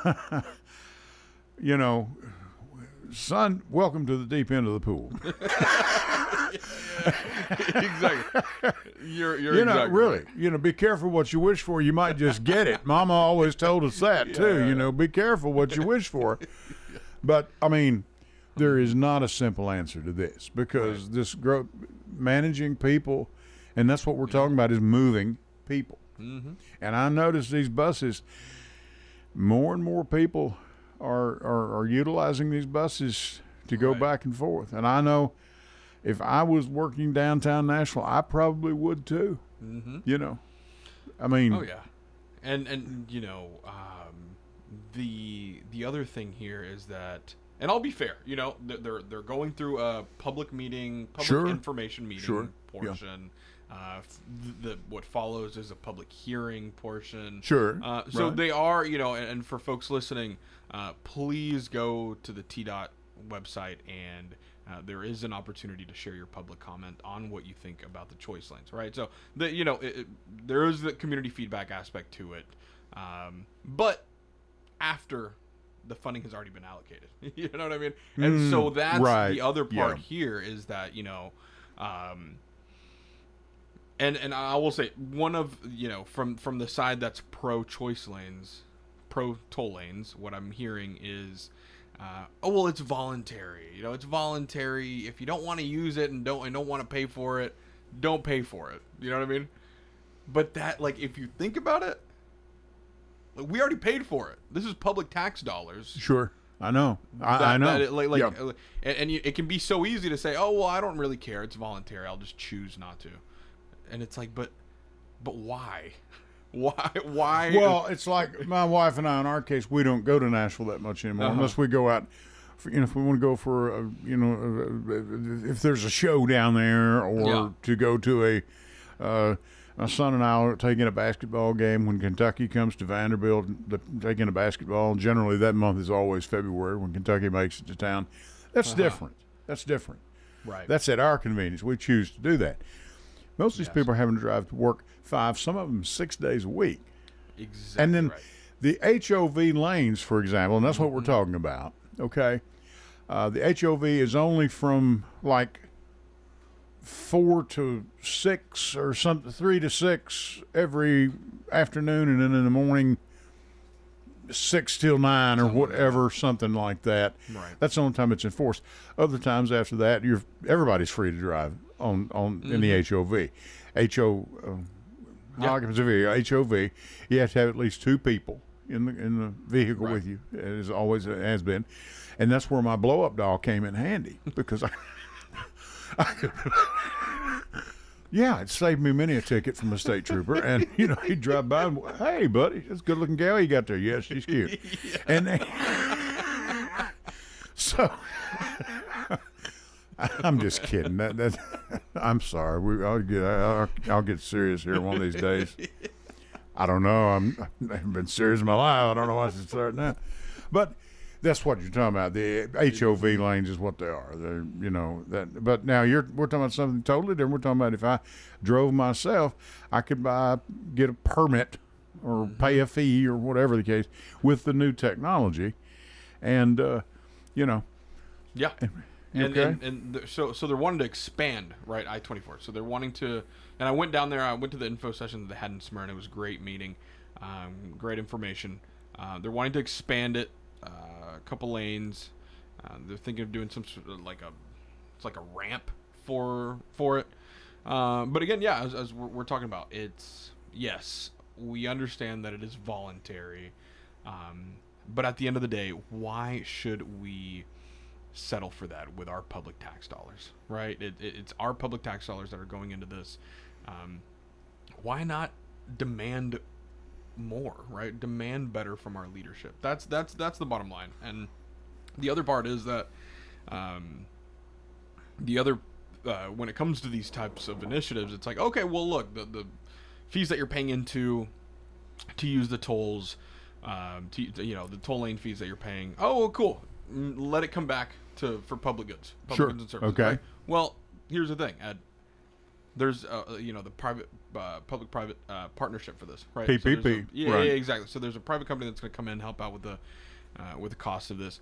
you know, son, welcome to the deep end of the pool. exactly. You're you're You know, exactly really, right. you know, be careful what you wish for. You might just get it. Mama always told us that too. You know, be careful what you wish for. But I mean, there is not a simple answer to this because this growth, managing people, and that's what we're talking about is moving people. Mm-hmm. And I notice these buses, more and more people are are, are utilizing these buses to go Right. back and forth. And I know if I was working downtown Nashville, I probably would too. Mm-hmm. You know, I mean, Oh yeah, and and you know, um, the the other thing here is that, and I'll be fair, you know, they're they're, they're going through a public meeting, public Sure. information meeting Sure. Yeah. portion. Uh, f- the what follows is a public hearing portion. Sure. Uh, so Right. they are, you know, and, and for folks listening, uh, please go to the T DOT website, and uh, there is an opportunity to share your public comment on what you think about the choice lanes, right? So the you know it, it, there is the community feedback aspect to it, um, but after the funding has already been allocated, you know what I mean? And so Mm, that's right. the other part Yeah. here is that you know. Um, And and I will say one of you know from from the side that's pro choice lanes, pro toll lanes. What I'm hearing is, uh, oh well, it's voluntary. You know, it's voluntary. If you don't want to use it and don't and don't want to pay for it, don't pay for it. You know what I mean? But that like if you think about it, like, we already paid for it. This is public tax dollars. sure. I know. I, That- I know. that it- like, like, Yeah. uh, and, and you, it can be so easy to say, "Oh, well, I don't really care. It's voluntary. I'll just choose not to." And it's like, but, but why? Why? Why? Well, it's like my wife and I, in our case, we don't go to Nashville that much anymore Uh-huh. unless we go out. For, you know, if we want to go for, a, you know, a, if there's a show down there, or Yeah. to go to a. Uh, my son and I are taking a basketball game when Kentucky comes to Vanderbilt. The, taking a basketball. Generally, that month is always February when Kentucky makes it to town. That's Uh-huh. different. That's different. right. That's at our convenience. We choose to do that. Most of these Yes. people are having to drive to work five, some of them six days a week. exactly. And then right. the H O V lanes, for example, and that's what we're talking about, okay? Uh, the H O V is only from like four to six or something, three to six every afternoon, and then in the morning, six till nine or whatever, something like that. Right. That's the only time it's enforced. Other times after that, you're everybody's free to drive on on in the H O V. H O uh, Yeah. occupancy vehicle, H O V. You have to have at least two people in the in the vehicle Right. with you, as always has been, and that's where my blow up doll came in handy because I. I Yeah, it saved me many a ticket from a state trooper, and you know he'd drive by and, hey, buddy, that's a good-looking gal you got there. Yes, she's cute, and they, so I'm just kidding. That, that I'm sorry. We, I'll get I'll, I'll get serious here one of these days. I don't know. I'm I've been serious in my life. I don't know why I should start now, but. That's what you're talking about. The H O V lanes is what they are. They're, you know that. But now you're we're talking about something totally different. We're talking about if I drove myself, I could buy get a permit or pay a fee or whatever the case with the new technology, and uh, you know. Yeah. You And, okay? and, and th- so so they're wanting to expand, right, I twenty-four. So they're wanting to, and I went down there. I went to the info session that they had in Smyrna. It was a great meeting, um, great information. Uh, they're wanting to expand it. Uh, a couple lanes. Uh, they're thinking of doing some sort of like a, it's like a ramp for for it. Uh, but again, yeah, as, as we're, we're talking about, it's yes, we understand that it is voluntary, um, but at the end of the day, why should we settle for that with our public tax dollars? Right? It, it, it's our public tax dollars that are going into this. Um, why not demand more, right? Demand better from our leadership. That's that's that's the bottom line. And the other part is that um, the other uh, when it comes to these types of initiatives, it's like, okay, well, look, the the fees that you're paying into to use the tolls, um, to, you know, the toll lane fees that you're paying. Oh, cool. Mm, Let it come back to for public goods, public Sure. goods and services. Okay. Right? Well, here's the thing, Ed. There's, uh, you know, the private, uh, public-private uh, partnership for this, right? P P P, So there's a- yeah, right. yeah, exactly. So there's a private company that's going to come in and help out with the, uh, with the cost of this.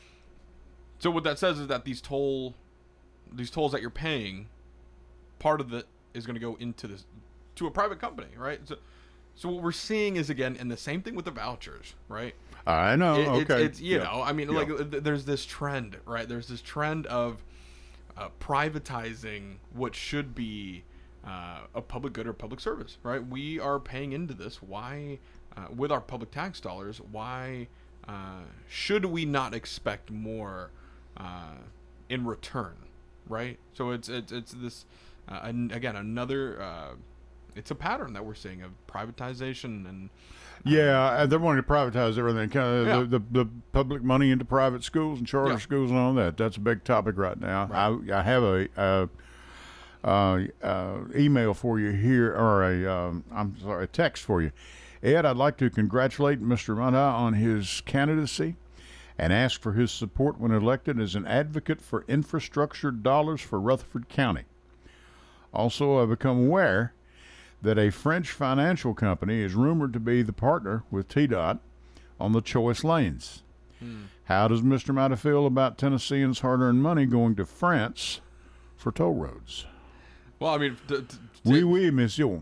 So what that says is that these toll, these tolls that you're paying, part of it is going to go into this, to a private company, right? So, so what we're seeing is again, and the same thing with the vouchers, right? I know. It- it's, okay. it's you Yeah. know, I mean, Yeah. like th- there's this trend, right? There's this trend of uh, privatizing what should be uh, a public good or public service, right? We are paying into this. Why, uh, with our public tax dollars, why uh, should we not expect more uh, in return, right? So it's it's it's this uh, an, again another. Uh, it's a pattern that we're seeing of privatization and. Yeah, and they're wanting to privatize everything. Kind of Yeah. the, the the public money into private schools and charter Yeah. schools and all that. That's a big topic right now. I I have a uh, uh, uh, email for you here, or a um, I'm sorry, a text for you, Ed. I'd like to congratulate Mister Manda on his candidacy, and ask for his support when elected as an advocate for infrastructure dollars for Rutherford County. Also, I've become aware that a French financial company is rumored to be the partner with T DOT on the choice lanes. Hmm. How does Mister Mata feel about Tennesseans' hard-earned money going to France for toll roads? Well, I mean, t- t- Oui, oui, monsieur.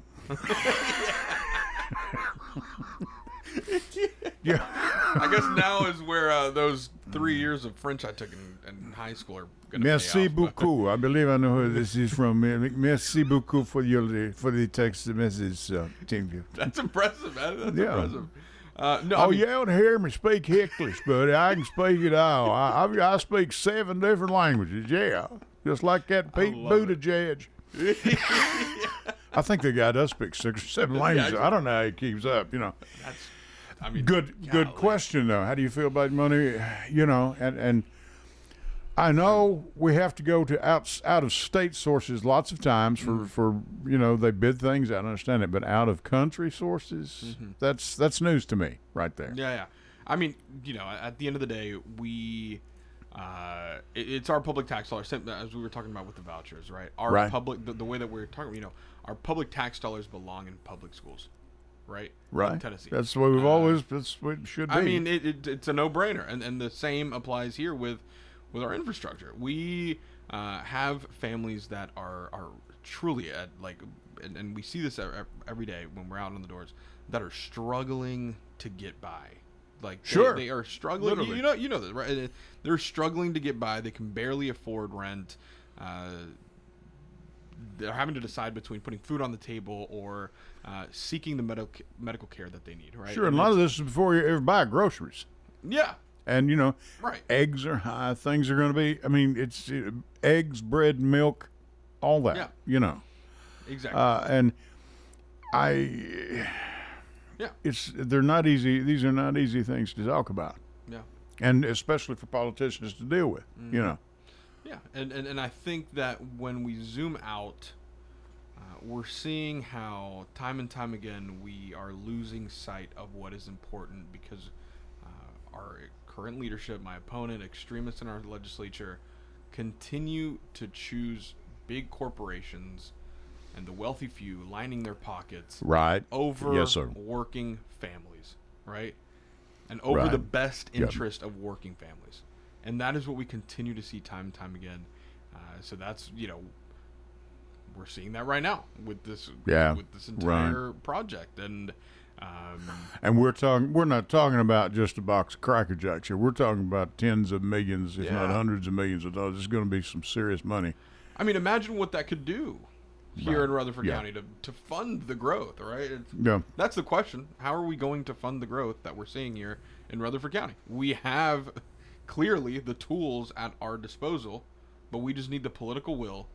Yeah. I guess now is where uh, those three years of French I took in, in high school are going to Merci pay off. beaucoup. I believe I know who this is from. Merci beaucoup for your for the text message. Uh, thank you. That's impressive, man. That's Yeah. impressive. Uh, no, oh, I mean, you ought to hear me speak English, buddy. I can speak it all. I, I, I speak seven different languages, yeah. Just like that Pete Buttigieg. I think the guy does speak six or seven languages. Yeah, I don't know how he keeps up, you know. That's, I mean, good golly. good question, though. How do you feel about money? You know, and, and I know we have to go to out, out-of-state sources lots of times for, mm-hmm. for, you know, they bid things. I understand it. But out-of-country sources, mm-hmm. that's that's news to me right there. Yeah, yeah. I mean, you know, at the end of the day, we uh, it, it's our public tax dollars, as we were talking about with the vouchers, right? Our right. public, the, the way that we're talking, you know, our public tax dollars belong in public schools, right? Right. In Tennessee. That's the way we've uh, always, that's what it should be. I mean, it, it, it's a no-brainer. And, and the same applies here with, with our infrastructure. We uh, have families that are, are truly at, like, and, and we see this every day when we're out on the doors, that are struggling to get by. Like sure. they, they are struggling. You, you know, you know this, right? They're struggling to get by. They can barely afford rent. Uh, they're having to decide between putting food on the table or uh, seeking the medical medical care that they need. Right? Sure. And and a lot of this is before you ever buy groceries. Yeah. And you know, right. eggs are high. Things are going to be. I mean, it's uh, eggs, bread, milk, all that. Yeah. You know. Exactly. Uh, and I. Yeah. It's they're not easy. These are not easy things to talk about. Yeah. And especially for politicians to deal with, mm-hmm. you know. Yeah, and, and and I think that when we zoom out, uh, we're seeing how time and time again we are losing sight of what is important because uh, our current leadership, my opponent, extremists in our legislature, continue to choose big corporations and the wealthy few lining their pockets right over yes, sir. working families, right? And over right. the best interest yep. of working families. And that is what we continue to see time and time again. Uh, so that's, you know, we're seeing that right now with this yeah, with this entire right. project. And um, and we're talking we're not talking about just a box of Cracker Jacks here. We're talking about tens of millions, if yeah. not hundreds of millions of dollars. It's going to be some serious money. I mean, imagine what that could do here right. in Rutherford yeah. County to, to fund the growth, right? It's, yeah. That's the question. How are we going to fund the growth that we're seeing here in Rutherford County? We have clearly the tools at our disposal, but we just need the political will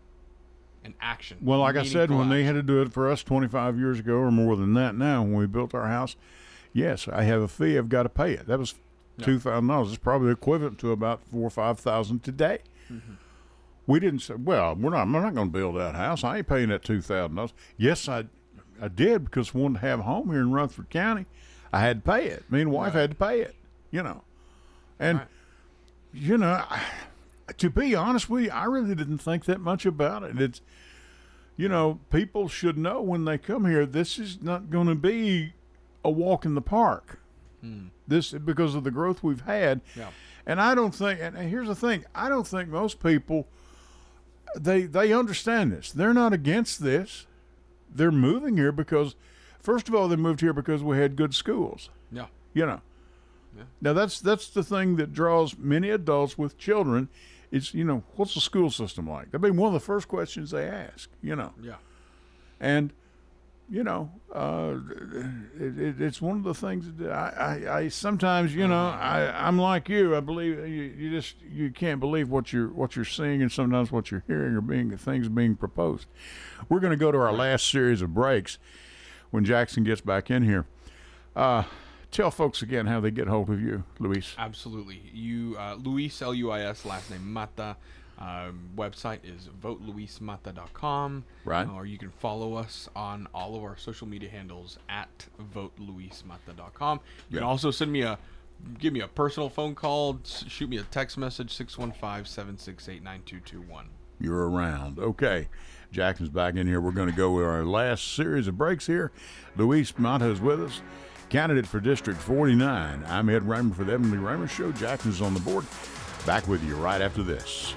and action. Well, like I said, when action. they had to do it for us twenty-five years ago or more than that now, when we built our house, yes, I have a fee. I've got to pay it. That was yeah. two thousand dollars. It's probably equivalent to about four or five thousand today. Mm-hmm. We didn't say, well, we're not. I'm not going to build that house. I ain't paying that two thousand dollars. Yes, I, I did because I wanted to have a home here in Rutherford County. I had to pay it. Me and wife right. had to pay it. You know, and right. you know, I, to be honest with you, I really didn't think that much about it. It's, you know, people should know when they come here, this is not going to be a walk in the park. Hmm. This because of the growth we've had, yeah. and I don't think. And here's the thing: I don't think most people. They they understand this. They're not against this. They're moving here because, first of all, they moved here because we had good schools. Yeah. You know. Yeah. Now that's that's the thing that draws many adults with children. It's, you know, what's the school system like? That'd be one of the first questions they ask. You know. Yeah. And, you know, uh, it, it, it's one of the things that I, I, I sometimes, you know, I, I'm like you. I believe you, you just you can't believe what you're what you're seeing and sometimes what you're hearing or being things being proposed. We're going to go to our last series of breaks when Jackson gets back in here. Uh, tell folks again how they get hold of you, Luis. Absolutely. You, uh, Luis, L U I S, last name Mata. Um, website is vote luis mata dot com. Right. Or you can follow us on all of our social media handles at vote luis mata dot com. You yeah. can also send me a, give me a personal phone call, shoot me a text message, six one five, seven six eight, nine two two one. You're around. Okay. Jackson's back in here. We're going to go with our last series of breaks here. Luis Mata is with us, candidate for District forty-nine. I'm Ed Raymer for the Evan Lee Raymer Show. Jackson's on the board. Back with you right after this.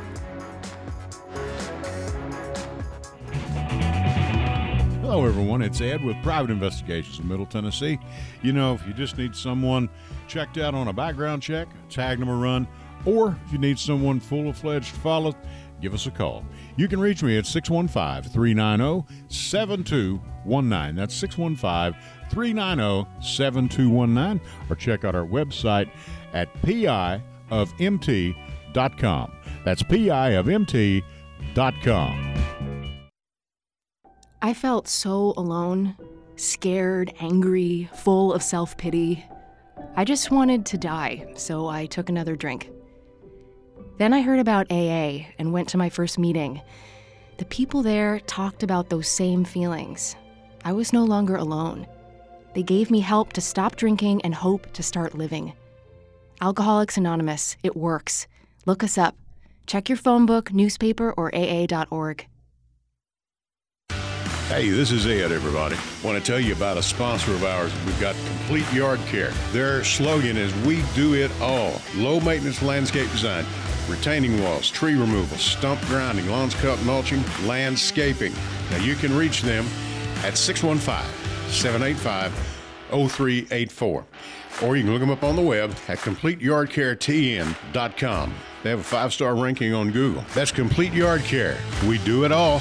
Hello, everyone. It's Ed with Private Investigations in Middle Tennessee. You know, if you just need someone checked out on a background check, tag them a run, or if you need someone full-fledged to follow, give us a call. You can reach me at six one five, three nine zero, seven two one nine. That's six one five, three nine zero, seven two one nine. Or check out our website at P I of M T dot com. That's P I of M T dot com. I felt so alone, scared, angry, full of self-pity. I just wanted to die, so I took another drink. Then I heard about A A and went to my first meeting. The people there talked about those same feelings. I was no longer alone. They gave me help to stop drinking and hope to start living. Alcoholics Anonymous, it works. Look us up. Check your phone book, newspaper, or A A dot org. Hey, this is Ed, everybody. Want to tell you about a sponsor of ours. We've got Complete Yard Care. Their slogan is, we do it all. Low maintenance landscape design, retaining walls, tree removal, stump grinding, lawns cut, mulching, landscaping. Now you can reach them at six one five, seven eight five, zero three eight four. Or you can look them up on the web at complete yard care T N dot com. They have a five-star ranking on Google. That's Complete Yard Care. We do it all.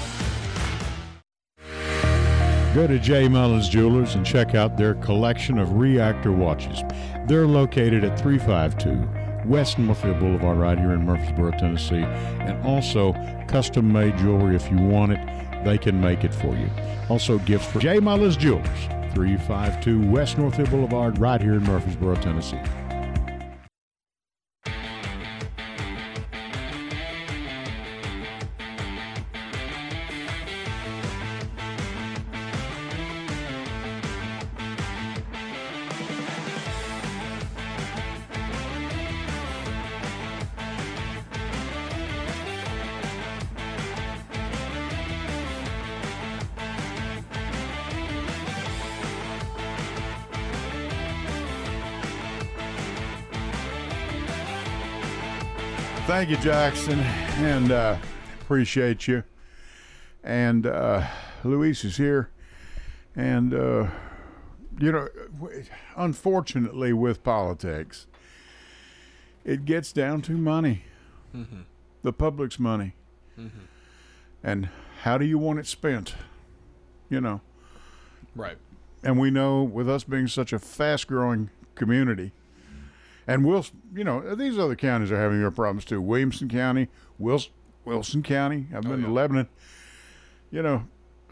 Go to J. Mullins Jewelers and check out their collection of reactor watches. They're located at three five two West Northfield Boulevard right here in Murfreesboro, Tennessee. And also custom-made jewelry. If you want it, they can make it for you. Also gifts for J. Mullins Jewelers, three five two West Northfield Boulevard right here in Murfreesboro, Tennessee. Thank you, Jackson, and uh, appreciate you. And uh, Luis is here, and uh, you know, unfortunately, with politics, it gets down to money, mm-hmm. the public's money, mm-hmm. and how do you want it spent? You know, right? And we know, with us being such a fast-growing community. And Wilson, you know, these other counties are having their problems too. Williamson County, Wilson, Wilson County. I've been oh, yeah. to Lebanon. You know,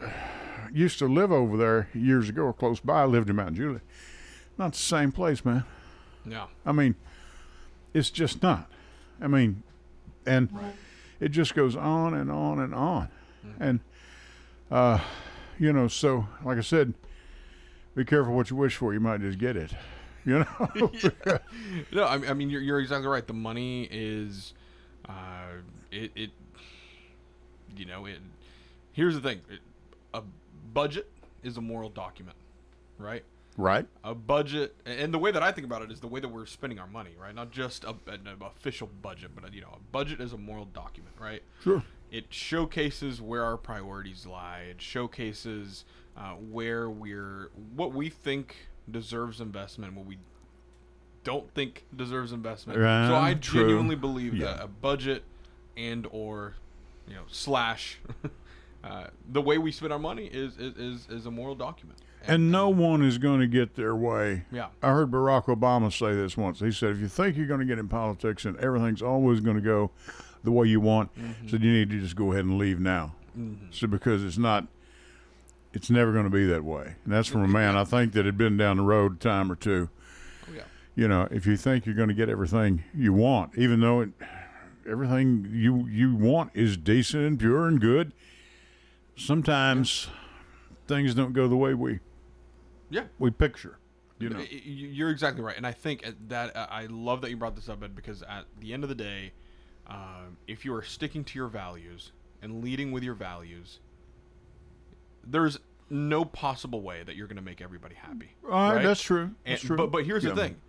used to live over there years ago or close by. I lived in Mount Juliet. Not the same place, man. Yeah. I mean, it's just not. I mean, and it just goes on and on and on. Mm-hmm. And, uh, you know, so, like I said, be careful what you wish for. You might just get it. You know, yeah. No, I, I mean you're you're exactly right. The money is, uh, it it, you know, it. Here's the thing: it, a budget is a moral document, right? Right. A budget, and the way that I think about it is the way that we're spending our money, right? Not just a, an official budget, but a, you know, a budget is a moral document, right? Sure. It showcases where our priorities lie. It showcases uh, where we're what we think deserves investment, what we don't think deserves investment. Right, so I true. genuinely believe yeah. that a budget and or you know slash uh, the way we spend our money is is, is, is a moral document. And, and no one is going to get their way. Yeah. I heard Barack Obama say this once. He said, if you think you're going to get in politics and everything's always going to go the way you want, mm-hmm. so you need to just go ahead and leave now. Mm-hmm. So because it's not It's never going to be that way. And that's from a man I think that had been down the road a time or two. Oh, yeah. You know, if you think you're going to get everything you want, even though it, everything you you want is decent and pure and good, sometimes yeah. things don't go the way we yeah we picture. You know, you're exactly right, and I think that I love that you brought this up, Ed, because at the end of the day, um, if you are sticking to your values and leading with your values, there's no possible way that you're going to make everybody happy. Uh, right? That's true. That's and, true. But but here's yeah. the thing: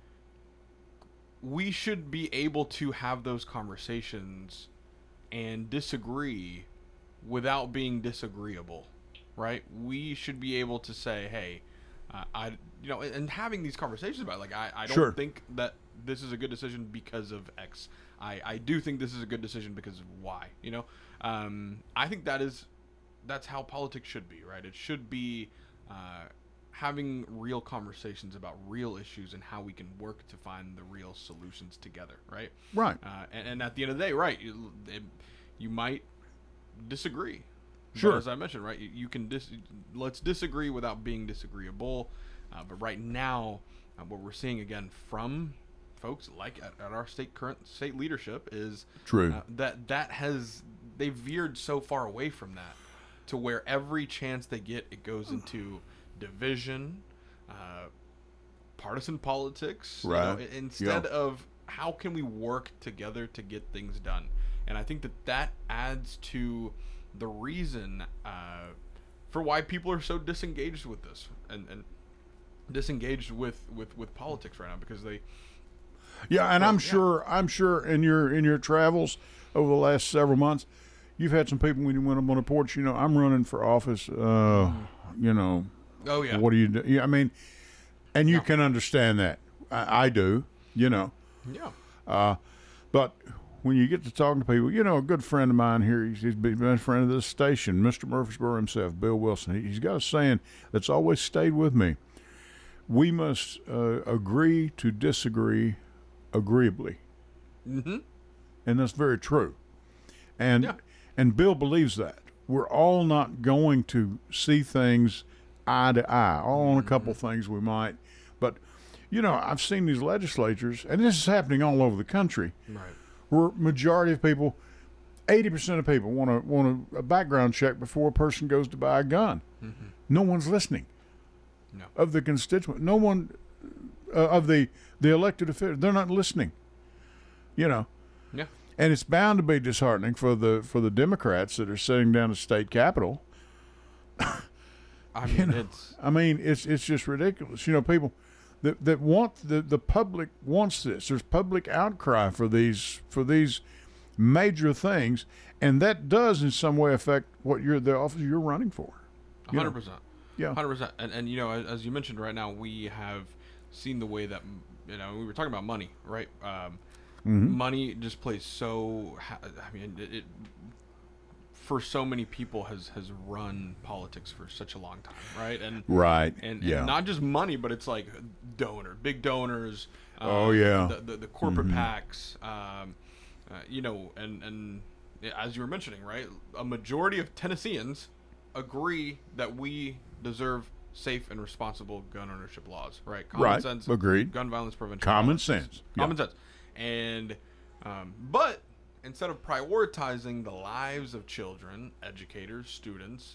we should be able to have those conversations and disagree without being disagreeable, right? We should be able to say, "Hey, uh, I." You know, and having these conversations about it, like I, I don't sure. think that this is a good decision because of X. I, I do think this is a good decision because of why. You know, um, I think that is that's how politics should be, right? It should be uh, having real conversations about real issues and how we can work to find the real solutions together, right? Right. Uh, and, and at the end of the day, right, you, it, you might disagree. Sure. But as I mentioned, right, you, you can dis- let's disagree without being disagreeable. Uh, but right now, uh, what we're seeing again from folks like at, at our state current state leadership is True. Uh, that that has they veered so far away from that to where every chance they get, it goes into division, uh, partisan politics, Right. you know, instead Yeah. of how can we work together to get things done. And I think that that adds to the reason uh, for why people are so disengaged with this and, and disengaged with, with, with politics right now, because they Yeah, and I'm yeah. sure I'm sure in your in your travels over the last several months, you've had some people when you went up on the porch. You know, I'm running for office. Uh, you know, oh yeah what do you do? Yeah, I mean, and you No. can understand that. I, I do. You know, yeah but when you get to talking to people, you know, a good friend of mine here, he's, he's been a friend of this station, Mister Murfreesboro himself, Bill Wilson. He, he's got a saying that's always stayed with me. We must uh, agree to disagree agreeably. mm-hmm. And that's very true. And Yeah. and Bill believes that. We're all not going to see things eye to eye. All on a couple things we might. But, you know, I've seen these legislatures, and this is happening all over the country, right where majority of people, eighty percent of people want to want a, a background check before a person goes to buy a gun. mm-hmm. No one's listening. No. Of the constituent. No one uh, of the, the elected officials. They're not listening. You know. yeah And it's bound to be disheartening for the for the Democrats that are sitting down at the state capitol. I mean You know, it's I mean, it's it's just ridiculous. You know, people that that want the the public wants this. There's public outcry for these for these major things, and that does in some way affect what you're the office you're running for. You know? one hundred percent Yeah. one hundred percent and and you know, as, as you mentioned, right now we have seen the way that, you know, we were talking about money, right? um Mm-hmm. Money just plays so ha- I mean it, it for so many people has has run politics for such a long time, right? And Right. and, yeah. and not just money, but it's like donor big donors, um, Oh, yeah. the the, the corporate PACs, um uh, you know, and and as you were mentioning, right, a majority of Tennesseans agree that we deserve safe and responsible gun ownership laws, right? Common Right. sense, Agreed. gun violence prevention, Common violence, sense. Yeah. common sense. And um, but instead of prioritizing the lives of children, educators, students,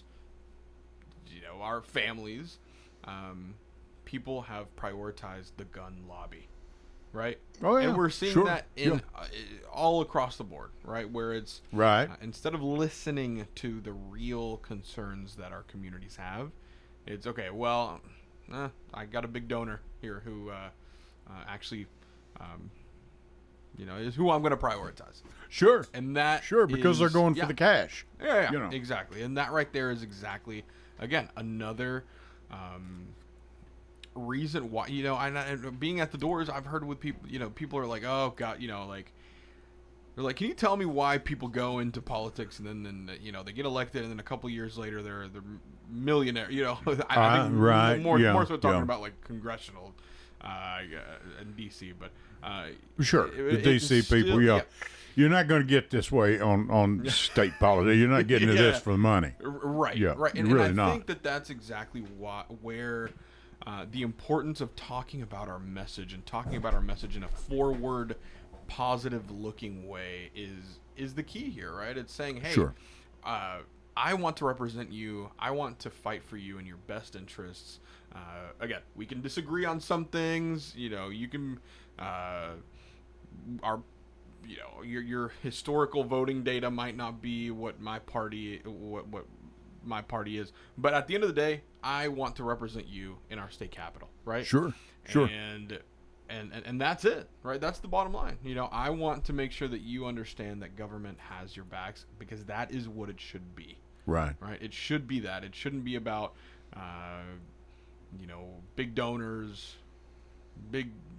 you know, our families, um, people have prioritized the gun lobby, right? Oh, yeah. And we're seeing Sure. that in Yeah. uh, all across the board, right? Where it's Right. uh, instead of listening to the real concerns that our communities have, it's okay. Well, eh, I got a big donor here who uh, uh, actually, um, you know, is who I'm going to prioritize, Sure. and that Sure, because they're is- going yeah. for the cash. Yeah, yeah, you know. exactly. And that right there is exactly, again, another um, reason why, you know, I, and being at the doors, I've heard with people, you know, people are like, oh, God, you know, like, they're like, can you tell me why people go into politics and then, then you know, they get elected and then a couple years later they're they're millionaire, you know? I, I Uh, think right, more, yeah, more so talking yeah. about like congressional uh, in D C, but uh, Sure, it- the it- D C it's people, still- yeah. You're not going to get this way on, on state politics. You're not getting to this Yeah. for the money. R- Right. Yeah, Right. And, you're really and I not. think that that's exactly why, where uh, the importance of talking about our message and talking about our message in a forward, positive-looking way is is the key here, right? It's saying, hey, Sure. uh, I want to represent you. I want to fight for you in your best interests. Uh, again, we can disagree on some things. You know, you can, uh, our, you know, your your historical voting data might not be what my party what what my party is, but at the end of the day, I want to represent you in our state capitol, right? Sure, sure. And and and, and that's it, right? That's the bottom line. You know, I want to make sure that you understand that government has your backs, because that is what it should be. Right. Right. It should be that. It shouldn't be about, uh, you know, big donors, big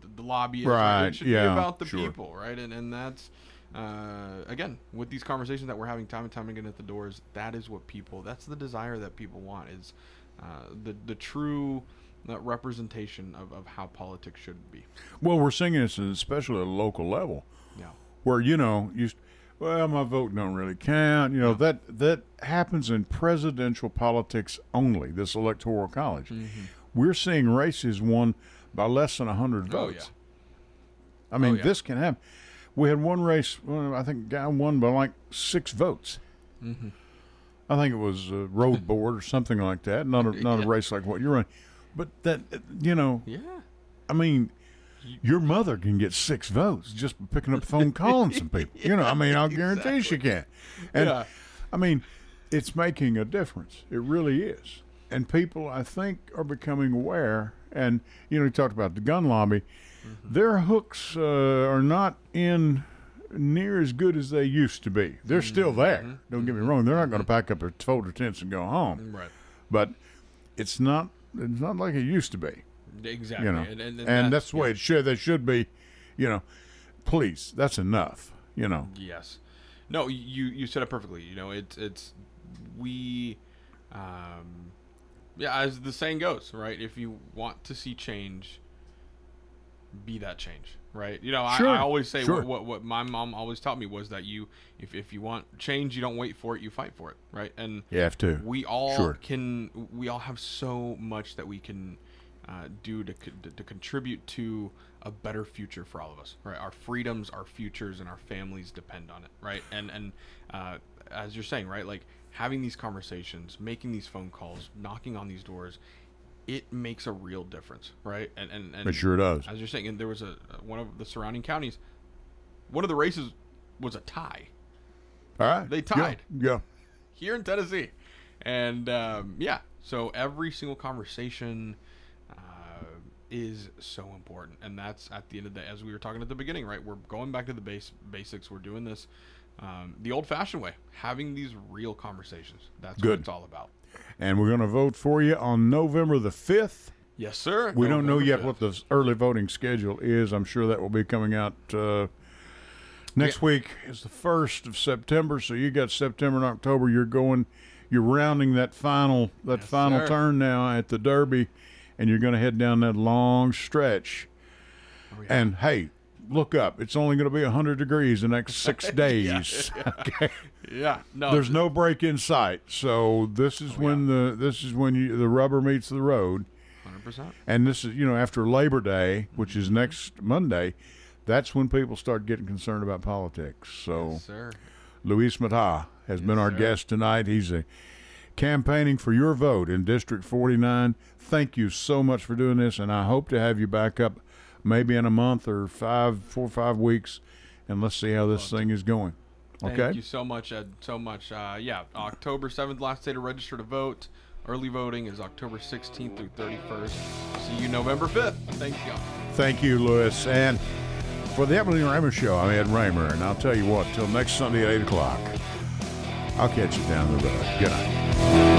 the, the lobbyists. Right, It should yeah, be about the sure. people, right? And and that's uh, again with these conversations that we're having time and time again at the doors. That is what people. That's the desire that people want. Is uh, the the true uh, representation of, of how politics should be. Well, we're seeing this especially at a local level, Yeah. where you know you. Well, my vote don't really count. You know, that that happens in presidential politics only, this electoral college. Mm-hmm. We're seeing races won by less than one hundred Oh, votes. yeah. I mean, Oh, yeah. this can happen. We had one race, well, I think a guy won by like six votes. Mm-hmm. I think it was a road board or something like that, not a, not Yeah. a race like what you're running. But that, you know, Yeah. I mean, your mother can get six votes just by picking up the phone calling some people. You know, I mean, I'll guarantee she can. And, Yeah. I mean, it's making a difference. It really is. And people, I think, are becoming aware. And, you know, you talked about the gun lobby. Mm-hmm. Their hooks uh, are not in near as good as they used to be. They're mm-hmm. still there. Don't get me wrong. They're not going to pack up their fold their tents and go home. Right. But it's not it's not like it used to be. Exactly. You know, and, and, and, and that- that's the way yeah. it should. They should be, you know, please, that's enough, you know. Yes. No, you you said it perfectly. You know, it's it's we, um, yeah, as the saying goes, right? If you want to see change, be that change, right? You know, Sure, I, I always say sure. what, what what my mom always taught me was that you, if if you want change, you don't wait for it, you fight for it, right? And You have to. we all Sure. can, we all have so much that we can uh, do to co- to contribute to a better future for all of us, right? Our freedoms, our futures, and our families depend on it, right? And and uh, as you're saying, right, like having these conversations, making these phone calls, knocking on these doors, it makes a real difference, right? And and, and It sure does. As you're saying, and there was a one of the surrounding counties, one of the races was a tie All right. They tied. Yeah. yeah. here in Tennessee, and um, yeah, so every single conversation uh, is so important, and that's at the end of the day, as we were talking at the beginning, right? We're going back to the base basics. We're doing this um, the old-fashioned way, having these real conversations. That's Good. what it's all about. And we're going to vote for you on November the fifth. Yes, sir. We don't know November yet fifth. what the early voting schedule is. I'm sure that will be coming out uh, next Yeah. week. Is the first of September, so you got September and October. You're going, you're rounding that final that Yes, final sir. turn now at the Derby, and you're going to head down that long stretch. Oh, yeah. And hey, look up. It's only going to be one hundred degrees the next six days. Okay. Yeah, no, There's no break in sight. So this is Oh, when the this is when you, the rubber meets the road. one hundred percent. And this is, you know, after Labor Day, which is next Monday, that's when people start getting concerned about politics. So Yes, sir. Luis Mata has been our sir. guest tonight. He's a campaigning for your vote in District forty-nine. Thank you so much for doing this, and I hope to have you back up maybe in a month or five, four or five weeks, and let's see how this thing is going. Okay? Thank you so much, Ed. So much. Uh, yeah, October seventh, last day to register to vote. Early voting is October sixteenth through thirty-first. See you November fifth. Thank you. Thank you, Louis. And for the Emily Raymer Show, I'm Ed Raymer, and I'll tell you what, till next Sunday at eight o'clock, I'll catch you down the road. Good night.